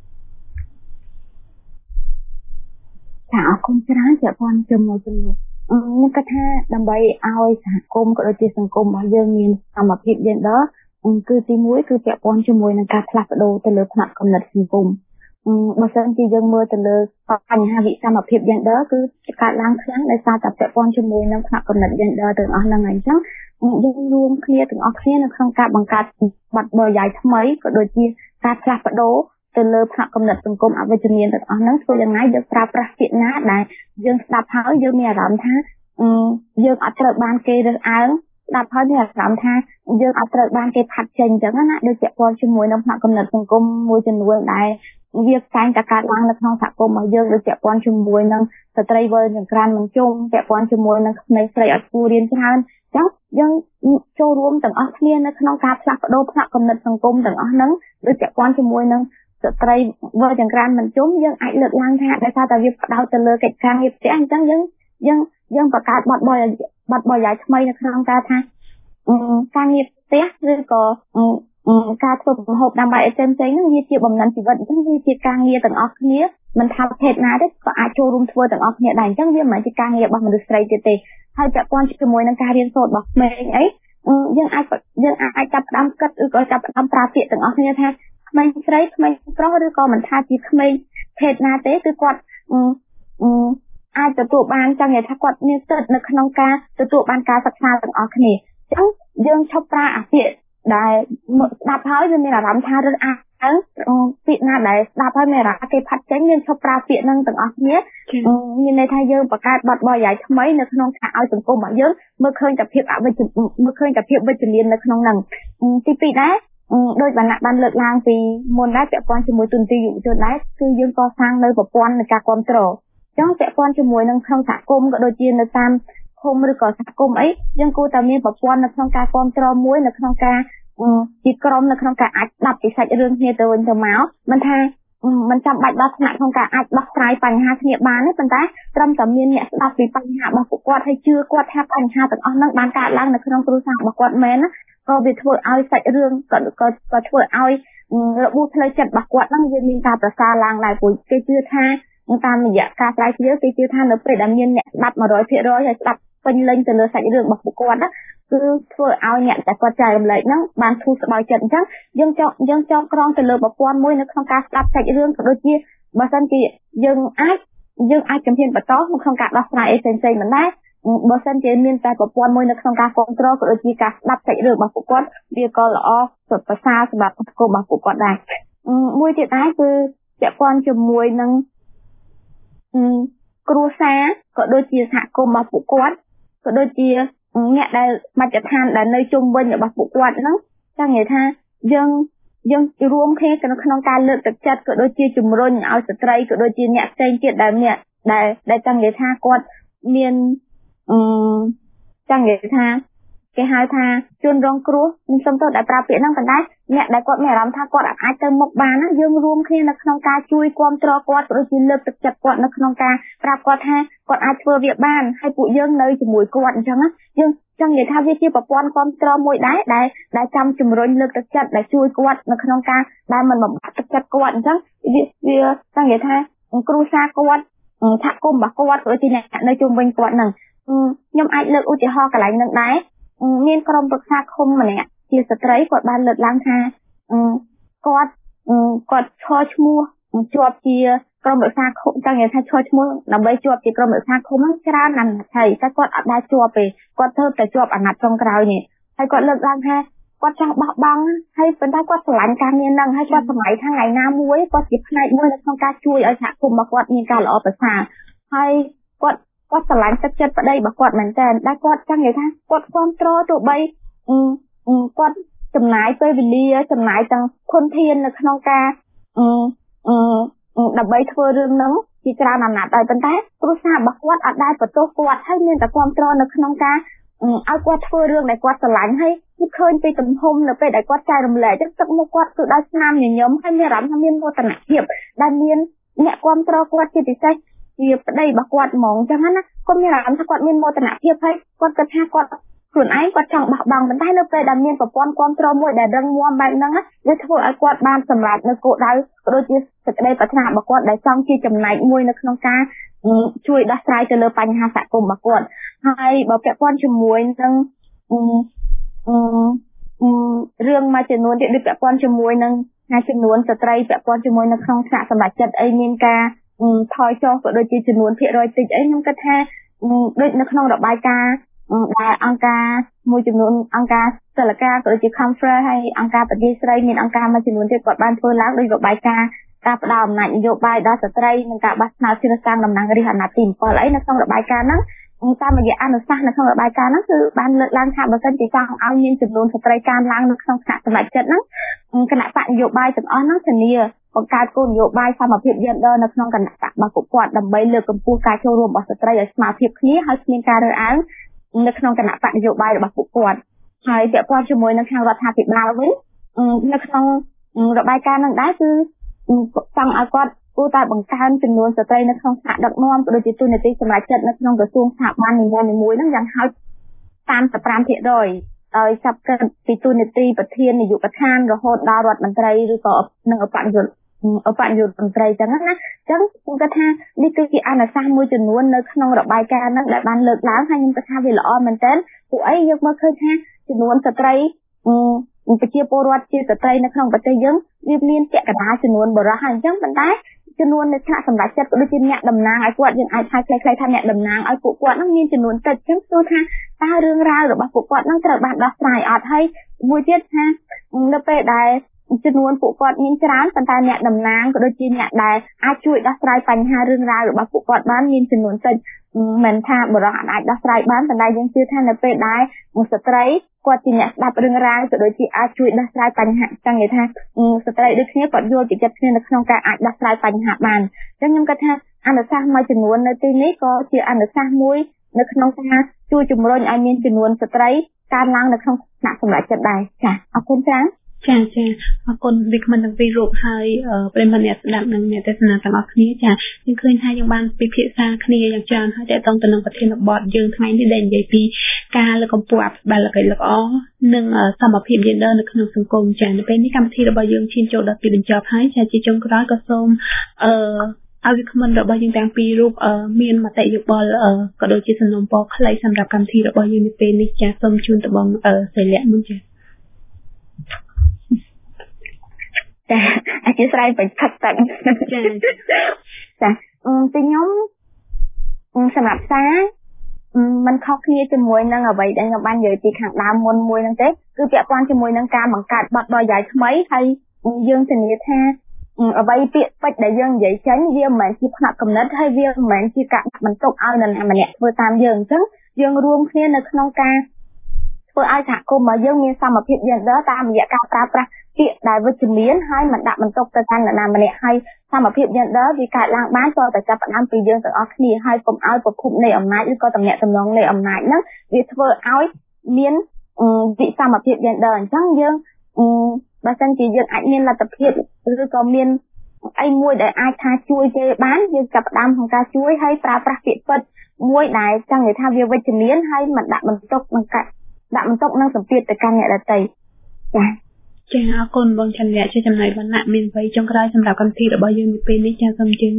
ចាអរគុណច្រើនចាបងជាមួយជាមួយខ្ញុំគិតថាដើម្បីឲ្យសហគមន៍ក៏ដូចជាសង្គមរបស់យើងមានសមភាព gender គឺទីមួយគឺពាក់ព័ន្ធជាមួយនឹងការផ្លាស់ប្ដូរទៅលើផ្នត់គំនិតសង្គមបើសិនជាយើងមើលទៅលើបញ្ហាវិសមភាព gender គឺកើតឡើងខ្លាំងដោយសារតែពាក់ព័ន្ធជាមួយនឹងផ្នត់គំនិត gender ទាំងអស់ហ្នឹងហើយអញ្ចឹងយើងរួមគ្នាទាំងអស់គ្នានៅក្នុងការបង្កើតបទបរិយាយថ្មីក៏ដូចជាការផ្លាស់ប្ដូរទៅលើផ្នត់គំនិតសង្គមអវិជ្ជមានទាំងអស់ហ្នឹងធ្វើយ៉ាងណាយើងប្រើប្រាស់ពាក្យណាដែលយើងស្ដាប់ហើយយើងមានអារម្មណ៍ថាយើងអត់ត្រូវបានគេរើសអើងស្ដាប់ហើយមានអារម្មណ៍ថាយើងអត់ត្រូវបានគេផាត់ចេញអញ្ចឹងណាដូចជាព័ន្ធជាមួយនឹងផ្នែកកំណត់សង្គមមួយចំនួនដែលវាផ្សាយតែកើតឡើងនៅក្នុងសហគមន៍របស់យើងដូចជាព័ន្ធជាមួយនឹងស្ត្រីវិលចង្ក្រានមិនជុំពាក់ព័ន្ធជាមួយនឹងក្មេងស្រីអត់គួររៀនច្រើនអញ្ចឹងយើងចូលរួមទាំងអស់គ្នានៅក្នុងការផ្លាស់ប្ដូរផ្នែកកំណត់សង្គមទាំងអស់ហ្នឹងដូចពាក់ព័ន្ធជាមួយនឹងស្ត្រីវិលចង្ក្រានមិនជុំយើងអាចលើកឡើងថាដោយសារតែវាផ្ដោតទៅលើកិច្ចការងារផ្ទះអញ្ចឹងយើងយើងយើងបង្កើតបទបទបទបទយ៉ាងថ្មីនៅក្នុងការថាការងារផ្ទះឬក៏ការធ្វើប្រហូបដើម្បីឲ្យផ្សេងៗហ្នឹងវាជាបំណិនជីវិតអញ្ចឹងវាជាការងារទាំងអស់គ្នាមិនថាប្រភេទណាទេក៏អាចចូលរួមធ្វើទាំងអស់គ្នាដែរអញ្ចឹងវាមិនមែនជាការងាររបស់មនុស្សស្រីទៀតទេហើយពាក់ព័ន្ធជាមួយនឹងការរៀនសូត្ររបស់ក្មេងអីយើងអាចយើងអាចចាប់ផ្ដើមគិតឬក៏ចាប់ផ្ដើមប្រើពាក្យទាំងអស់គ្នាថាក្មេងស្រីក្មេងប្រុសឬក៏មិនថាជាក្មេងភេទណាទេគឺគាត់អាចទទួលបានចង់និយាយថាគាត់មានសិទ្ធិនៅក្នុងការទទួលបានការសិក្សាទាំងអស់គ្នាអញ្ចឹងយើងឈប់ប្រើអាពាក្យដែលស្ដាប់ហើយវាមានអារម្មណ៍ថារឹងអាងពាក្យណាដែលស្ដាប់ហើយមានអារម្មណ៍គេផាត់ចេញយើងឈប់ប្រើពាក្យហ្នឹងទាំងអស់គ្នាមានន័យថាយើងបង្កើតបទបទយ៉ាងថ្មីនៅក្នុងការឲ្យសង្គមរបស់យើងមើលឃើញតែភាពអវិជ្ជមើលឃើញតែភាពវិជ្ជមាននៅក្នុងហ្នឹងទីពីរដែរដោយបានបានលើកឡើងពីមុនដែរពាក់ព័ន្ធជាមួយទុនទីយុវជនដែរគឺយើងកសាងនៅប្រព័ន្ធនៃការគ្រប់គ្រងអញ្ចឹងពាក់ព័ន្ធជាមួយនឹងក្នុងសហគមន៍ក៏ដូចជានៅតាមឃុំឬក៏សហគមន៍អីយើងគួរតែមានប្រព័ន្ធនៅក្នុងការគ្រប់គ្រងមួយនៅក្នុងការជាក្រុមនៅក្នុងការអាចស្ដាប់ពីសាច់រឿងគ្នាទៅវិញទៅមកមិនថាមិនចាំបាច់ដល់ថ្នាក់ក្នុងការអាចដោះស្រាយបញ្ហាគ្នាបានទេប៉ុន្តែត្រឹមតែមានអ្នកស្ដាប់ពីបញ្ហារបស់ពួកគាត់ហើយជឿគាត់ថាបញ្ហាទាំងអស់ហ្នឹងបានកើតឡើងនៅក្នុងគ្រួសាររបស់គាត់មែនណាក៏វាធ្វើឲ្យសាច់រឿងក៏ក៏ធ្វើឲ្យរបួសផ្លូវចិត្តរបស់គាត់ហ្នឹងវាមានការប្រសើរឡើងដែរព្រោះគេជឿថាតាមរយៈការស្រាវជ្រាវគេជឿថានៅពេលដែលមានអ្នកស្ដាប់ one hundred percent ហើយស្ដាប់ពេញលេញទៅលើសាច់រឿងរបស់ពួកគាត់ណាគឺធ្វើឲ្យអ្នកដែលគាត់ចែករំលែកហ្នឹងបានធូរស្បើយចិត្តអញ្ចឹងយើងចង់យើងចង់ក្រងទៅលើប្រព័ន្ធមួយនៅក្នុងការស្ដាប់សាច់រឿងក៏ដូចជាបើសិនជាយើងអាចយើងអាចជំហានបន្តក្នុងការដោះស្រាយអីផ្សេងៗមិនដែរបើសិនជាមានតែប្រព័ន្ធមួយនៅក្នុងការគ្រប់គ្រងក៏ដូចជាការស្ដាប់សាច់រឿងរបស់ពួកគាត់វាក៏ល្អប្រសើរសម្រាប់សង្គមរបស់ពួកគាត់ដែរមួយទៀតដែរគឺពាក់ព័ន្ធជាមួយនឹងគ្រួសារក៏ដូចជាសហគមន៍របស់ពួកគាត់ក៏ដូចជាអ្នកដែលមជ្ឈដ្ឋានដែលនៅជុំវិញរបស់ពួកគាត់ហ្នឹងចង់និយាយថាយើងយើងរួមគ្នាក្នុងការលើកទឹកចិត្តក៏ដូចជាជំរុញឲ្យស្ត្រីក៏ដូចជាអ្នកផ្សេងទៀតដែលមានដែលដែលចង់និយាយថាគាត់មានអឺចង់និយាយថាគេហៅថាជនរងគ្រោះមិនសំទោសដែលប្រើពាក្យហ្នឹងប៉ុន្តែអ្នកដែលគាត់មានអារម្មណ៍ថាគាត់អាចទៅមុខបានណាយើងរួមគ្នានៅក្នុងការជួយគ្រប់គ្រងគាត់ក៏ដូចជាលើកទឹកចិត្តគាត់នៅក្នុងការប្រាប់គាត់ថាគាត់អាចធ្វើវាបានហើយពួកយើងនៅជាមួយគាត់អញ្ចឹងណាយើងចង់និយាយថាវាជាប្រព័ន្ធគ្រប់គ្រងមួយដែរដែលដែលចាំជំរុញលើកទឹកចិត្តដែលជួយគាត់នៅក្នុងការដែលមិនបំផាត់ទឹកចិត្តគាត់អញ្ចឹងវាវាចង់និយាយថាគ្រួសារគាត់សហគមន៍របស់គាត់ក៏ដូចជាអ្នកនៅជុំវិញគាត់ហ្នឹងខ្ញុំអាចលើកឧទាហរណ៍កន្លែងហ្នឹងដែរមានក្រុមប្រឹក្សាឃុំម្នាក់ជាស្ត្រីគាត់បានលើកឡើងថាគាត់គាត់ឈរឈ្មោះជាប់ជាក្រុមប្រឹក្សាឃុំចង់និយាយថាឈរឈ្មោះដើម្បីជាប់ជាក្រុមប្រឹក្សាឃុំហ្នឹងច្រើនណាស់ហើយតែគាត់អត់ដែរជាប់ទេគាត់ធ្វើតែជាប់អាណត្តិចុងក្រោយនេះហើយគាត់លើកឡើងថាគាត់ចង់បោះបង់ហើយប៉ុន្តែគាត់ស្រឡាញ់ការងារហ្នឹងហើយគាត់សម័យថាថ្ងៃណាមួយគាត់ជាផ្នែកមួយនៅក្នុងការជួយឲ្យសហគមន៍របស់គាត់មានការល្អប្រសើរហើយគាត់គាត់ស្រឡាញ់ទឹកចិត្តប្តីរបស់គាត់មែនតើដែលគាត់ចង់និយាយថាគាត់គ្រប់គ្រងទោះបីគាត់ចំណាយពេលវេលាចំណាយទាំងធនធាននៅក្នុងការដើម្បីធ្វើរឿងហ្នឹងជាច្រើនអាណត្តិហើយប៉ុន្តែគ្រួសាររបស់គាត់អត់ដែលបន្ទោសគាត់ហើយមានតែគ្រប់គ្រងនៅក្នុងការឲ្យគាត់ធ្វើរឿងដែលគាត់ស្រឡាញ់ហើយគឺឃើញពីទំហំនៅពេលដែលគាត់ចែករំលែកទឹកមុខគាត់គឺដល់ស្នាមញញឹមហើយមានអារម្មណ៍ថាមានមោទនភាពដែលមានអ្នកគ្រប់គ្រងគាត់ជាពិសេសជាប្តីរបស់គាត់ហ្មងអញ្ចឹងណាគាត់មានអារម្មណ៍ថាគាត់មានមោទនភាពហើយគាត់គិតថាគាត់ខ្លួនឯងគាត់ចង់បោះបង់ប៉ុន្តែនៅពេលដែលមានប្រព័ន្ធគ្រប់គ្រងមួយដែលរឹងមាំបែបហ្នឹងវាធ្វើឲ្យគាត់បានសម្រេចនៅគោលដៅក៏ដូចជាសេចក្តីប្រាថ្នារបស់គាត់ដែលចង់ជាចំណែកមួយនៅក្នុងការជួយដោះស្រាយទៅលើបញ្ហាសហគមន៍របស់គាត់ហើយបើពាក់ព័ន្ធជាមួយនឹងរឿងមួយចំនួនទៀតដូចពាក់ព័ន្ធជាមួយនឹងចំនួនស្ត្រីពាក់ព័ន្ធជាមួយនៅក្នុងថ្នាក់សម្រាប់ចិត្តអីមានការថយចុះក៏ដូចជាចំនួនភាគរយតិចអីខ្ញុំគិតថាដូចនៅក្នុងរបាយការណ៍ដែលអង្គការមួយចំនួនអង្គការសិលការក៏ដូចជា Conference ហើយអង្គការប្រជាស្រីមានអង្គការមួយចំនួនទៀតគាត់បានធ្វើឡើងដោយរបាយការណ៍ការផ្ដល់អំណាចនយោបាយដល់ស្ត្រីនិងការបោះឆ្នោតជ្រើសតាំងតំណាងរាស្ត្រអាណត្តិទីsevenអីនៅក្នុងរបាយការណ៍ហ្នឹងតាមរយៈអនុសាសន៍នៅក្នុងរបាយការណ៍ហ្នឹងគឺបានលើកឡើងថាបើសិនជាចង់ឲ្យមានចំនួនស្ត្រីកើនឡើងនៅក្នុងថ្នាក់សម្រាប់ចិត្តហ្នឹងគណៈបកនយោបាយទាំងអស់ហ្នឹងធានាបង្កើតគោលនយោបាយសមភាព gender នៅក្នុងគណៈបករបស់ពួកគាត់ដើម្បីលើកកម្ពស់ការចូលរួមរបស់ស្ត្រីឲ្យស្មើភាពគ្នាហើយគ្មានការរើសអើងនៅក្នុងគណៈបកនយោបាយរបស់ពួកគាត់ហើយពាក់ព័ន្ធជាមួយនឹងខាងរដ្ឋាភិបាលវិញនៅក្នុងរបាយការណ៍ហ្នឹងដែរគឺចង់ឲ្យគាត់គួរតែបង្កើនចំនួនស្ត្រីនៅក្នុងថ្នាក់ដឹកនាំក៏ដូចជាទូនាទីសម្រាប់ចិត្តនៅក្នុងក្រសួងស្ថាប័ននីមួយៗហ្នឹងយ៉ាងហោចសាមសិបប្រាំភាគរយដោយចាប់កើតពីទូនាទីប្រធាននាយកដ្ឋានរហូតដល់រដ្ឋមន្ត្រីឬក៏នឹងអបនាយកអបនាយកមន្ត្រីចឹងណាអញ្ចឹងខ្ញុំគិតថានេះគឺជាអនុសាសន៍មួយចំនួននៅក្នុងរបាយការណ៍ហ្នឹងដែលបានលើកឡើងហើយខ្ញុំគិតថាវាល្អមែនទែនពួកអីយើងមើលឃើញថាចំនួនស្ត្រីប្រជាពលរដ្ឋជាស្ត្រីនៅក្នុងប្រទេសយើងវាមានពាក់កណ្ដាលចំនួនបរិសុទ្ធហើយអញ្ចឹងប៉ុន្តែចំនួននៅថ្នាក់សម្រាប់ចិត្តក៏ដូចជាអ្នកតំណាងឲ្យគាត់យើងអាចហៅខ្លីៗថាអ្នកតំណាងឲ្យពួកគាត់ហ្នឹងមានចំនួនតិចអញ្ចឹងគឺថាតើរឿងរ៉ាវរបស់ពួកគាត់ហ្នឹងត្រូវបានដោះស្រាយអត់ហើយមួយទៀតថានៅពេលដែលចំនួនពួកគាត់មានច្រើនប៉ុន្តែអ្នកតំណាងក៏ដូចជាអ្នកដែលអាចជួយដោះស្រាយបញ្ហារឿងរ៉ាវរបស់ពួកគាត់បានមានចំនួនតិចមិនថាបរិសុទ្ធអាចដោះស្រាយបានប៉ុន្តែយើងជឿថានៅពេលដែលស្ត្រីគាត់ជាអ្នកស្ដាប់រឿងរ៉ាវក៏ដូចជាអាចជួយដោះស្រាយបញ្ហាចឹងនិយាយថាស្ត្រីដូចគ្នាគាត់យល់ពីចិត្តគ្នានៅក្នុងការអាចដោះស្រាយបញ្ហាបានអញ្ចឹងខ្ញុំគិតថាអនុសាសន៍មួយចំនួននៅទីនេះក៏ជាអនុសាសន៍មួយនៅក្នុងការជួយជំរុញឲ្យមានចំនួនស្ត្រីកើនឡើងនៅក្នុងថ្នាក់សម្រាប់ចិត្តដែរចា៎អរគុណច្រើនចាចាអរគុណវិក្កាមទាំងពីររូបហើយប្រិមត្តអ្នកស្ដាប់និងអ្នកទស្សនាទាំងអស់គ្នាចាខ្ញុំឃើញថាយើងបានពិភាក្សាគ្នាយ៉ាងច្រើនហើយតើតងទៅនឹងប្រធានបទយើងថ្ងៃនេះដែលនិយាយពីការលើកកម្ពស់អភិបាលកិច្ចល្អនិងសមភាព gender នៅក្នុងសង្គមចានៅពេលនេះកម្មវិធីរបស់យើងឈានចូលដល់ទីបញ្ចប់ហើយចាជាចុងក្រោយក៏សូមអឺឲ្យវិក្កាមរបស់យើងទាំងពីររូបមានមតិយោបល់ក៏ដូចជាសំណូមពរខ្លីសម្រាប់កម្មវិធីរបស់យើងនៅពេលនេះចាសូមជូនទៅបងសិលៈមុនចាចាអធិស្ឋានបញ្ឆិតតាំងចាចាអឺពីខ្ញុំសម្រាប់សារมันខុសគ្នាជាមួយនឹងអ្វីដែលខ្ញុំបាននិយាយពីខាងដើមមុនមួយហ្នឹងទេគឺពាក់ព័ន្ធជាមួយនឹងការបង្កើតបទបរិយាយថ្មីហើយយើងធានាថាអ្វីពាក្យពេចន៍ដែលយើងនិយាយចេញវាមិនមែនជាផ្នែកកំណត់ហើយវាមិនមែនជាការបន្ទុកឲ្យនរណាម្នាក់ធ្វើតាមយើងអញ្ចឹងយើងរួមគ្នានៅក្នុងការធ្វើឲ្យសហគមន៍របស់យើងមានសមភាព gender តាមរយៈការប្រើប្រាស់ពាក្យដែលវិជ្ជមានហើយមិនដាក់បន្ទុកទៅកាន់នរណាម្នាក់ហើយសមភាព gender វាកើតឡើងបានតតែចាប់ផ្ដើមពីយើងទាំងអស់គ្នាហើយកុំឲ្យប្រភពនៃអំណាចឬក៏តំណែងតំណងនៃអំណាចហ្នឹងវាធ្វើឲ្យមានវិសមភាព gender អញ្ចឹងយើងបើសិនជាយើងអាចមានលទ្ធភាពឬក៏មានអីមួយដែលអាចថាជួយគេបានយើងចាប់ផ្ដើមក្នុងការជួយហើយប្រើប្រាស់ពាក្យពេចន៍មួយដែលចង់និយាយថាវាវិជ្ជមានហើយមិនដាក់បន្ទុកនឹងកាត់ដាក់បន្ទុកនឹងសម្ពាធទៅកាន់អ្នកដទៃចាចាអរគុណបងចន្ទៈជាចំណែកវណ្ណៈមានអ្វីចុងក្រោយសម្រាប់កម្មវិធីរបស់យើងនៅពេលនេះចាសូមជឿ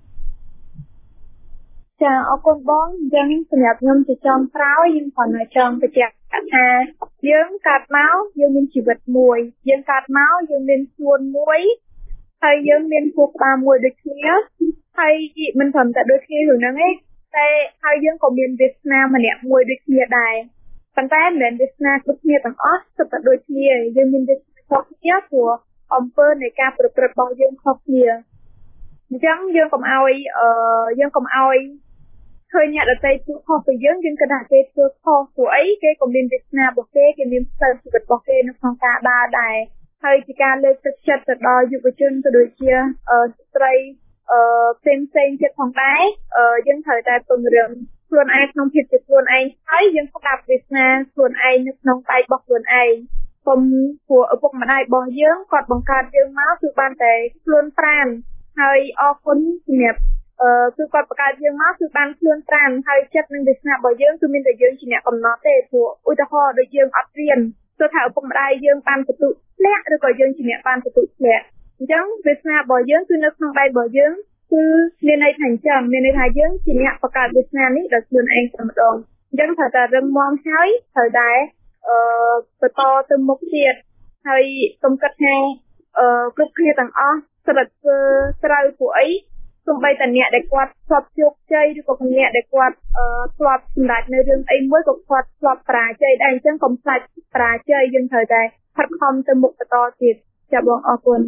ចាអរគុណបងយ៉ាងសម្រាប់ខ្ញុំជាចុងក្រោយខ្ញុំគ្រាន់តែចង់បញ្ជាក់ថាយើងកើតមកយើងមានជីវិតមួយយើងកើតមកយើងមានខ្លួនមួយហើយយើងមានខួរក្បាលមួយដូចគ្នាហើយមិនត្រឹមតែដូចគ្នារឿងហ្នឹងទេតែហើយយើងក៏មានវាសនាម្នាក់មួយដូចគ្នាដែរប៉ុន្តែមិនមែនវាសនាគ្រប់គ្នាទាំងអស់សុទ្ធតែដូចគ្នាយើងមានវាសនាខុសគ្នាព្រោះអំពើនៃការប្រព្រឹត្តរបស់យើងខុសគ្នាអញ្ចឹងយើងកុំឲ្យអឺយើងកុំឲ្យឃើញអ្នកដទៃធ្វើខុសពីយើងយើងគិតថាគេធ្វើខុសព្រោះអីគេក៏មានវាសនារបស់គេគេមានផ្លូវជីវិតរបស់គេនៅក្នុងការដើរដែរហើយជាការលើកទឹកចិត្តទៅដល់យុវជនក៏ដូចជាស្ត្រីអឺផ្សេងផ្សេងទៀតផងដែរយើងត្រូវតែពង្រឹងខ្លួនឯងក្នុងភាពជាខ្លួនឯងហើយយើងស្ដាប់វាសនាខ្លួនឯងនៅក្នុងដៃរបស់ខ្លួនឯងកុំព្រោះឪពុកម្ដាយរបស់យើងគាត់បង្កើតយើងមកគឺបានតែខ្លួនប្រាណហើយអរគុណសម្រាប់អឺគឺគាត់បង្កើតយើងមកគឺបានខ្លួនប្រាណហើយចិត្តនិងវាសនារបស់យើងគឺមានតែយើងជាអ្នកកំណត់ទេព្រោះឧទាហរណ៍ដូចយើងអត់រៀនទោះថាឪពុកម្ដាយយើងបានបន្ទុកធ្លាក់ឬក៏យើងជាអ្នកបានបន្ទុកធ្លាក់អញ្ចឹងវាសនារបស់យើងគឺនៅក្នុងដៃរបស់យើងគឺមានន័យថាអញ្ចឹងមានន័យថាយើងជាអ្នកបង្កើតវាសនានេះដោយខ្លួនឯងតែម្ដងអញ្ចឹងត្រូវតែរឹងមាំហើយត្រូវតែអឺបន្តទៅមុខទៀតហើយសូមគិតថាអឺគ្រប់គ្នាទាំងអស់ស្រិតធ្វើត្រូវពួកអីសូម្បីតែអ្នកដែលគាត់ធ្លាប់ជោគជ័យឬក៏អ្នកដែលគាត់អឺធ្លាប់សម្រេចនៅរឿងអីមួយក៏គាត់ធ្លាប់បរាជ័យដែរអញ្ចឹងកុំខ្លាចបរាជ័យយើងត្រូវតែខិតខំទៅមុខបន្តទៀតចាបងអរគុណ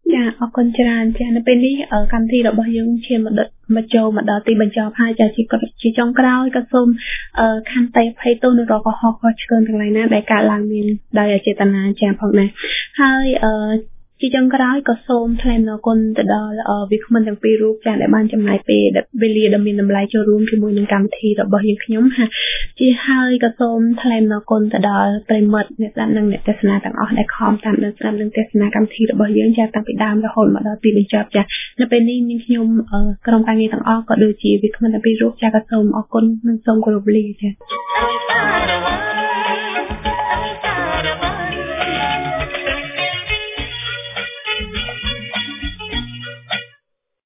ចាអរគុណច្រើនចានៅពេលនេះកម្មវិធីរបស់យើងឈានមកមកចូលមកដល់ទីបញ្ចប់ហើយចាជាជាចុងក្រោយក៏សូមខន្តីអភ័យទោសនៅរកកុហកខុសឆ្គងទាំងឡាយណាដែលកើតឡើងមានដោយអចេតនាចាផងដែរហើយជាចុងក្រោយក៏សូមថ្លែងអរគុណទៅដល់វាគ្មិនទាំងពីររូបចាដែលបានចំណាយពេលវេលាដ៏មានតម្លៃចូលរួមជាមួយនឹងកម្មវិធីរបស់យើងខ្ញុំហាជាហើយក៏សូមថ្លែងអរគុណទៅដល់ប្រិមិត្តអ្នកស្ដាប់និងអ្នកទស្សនាទាំងអស់ដែលខំតាមដានស្ដាប់និងទស្សនាកម្មវិធីរបស់យើងចាតាំងពីដើមរហូតមកដល់ទីបញ្ចប់ចានៅពេលនេះនាងខ្ញុំក្រុមការងារទាំងអស់ក៏ដូចជាវាគ្មិនទាំងពីររូបចាក៏សូមអរគុណនិងសូមគោរពលាចា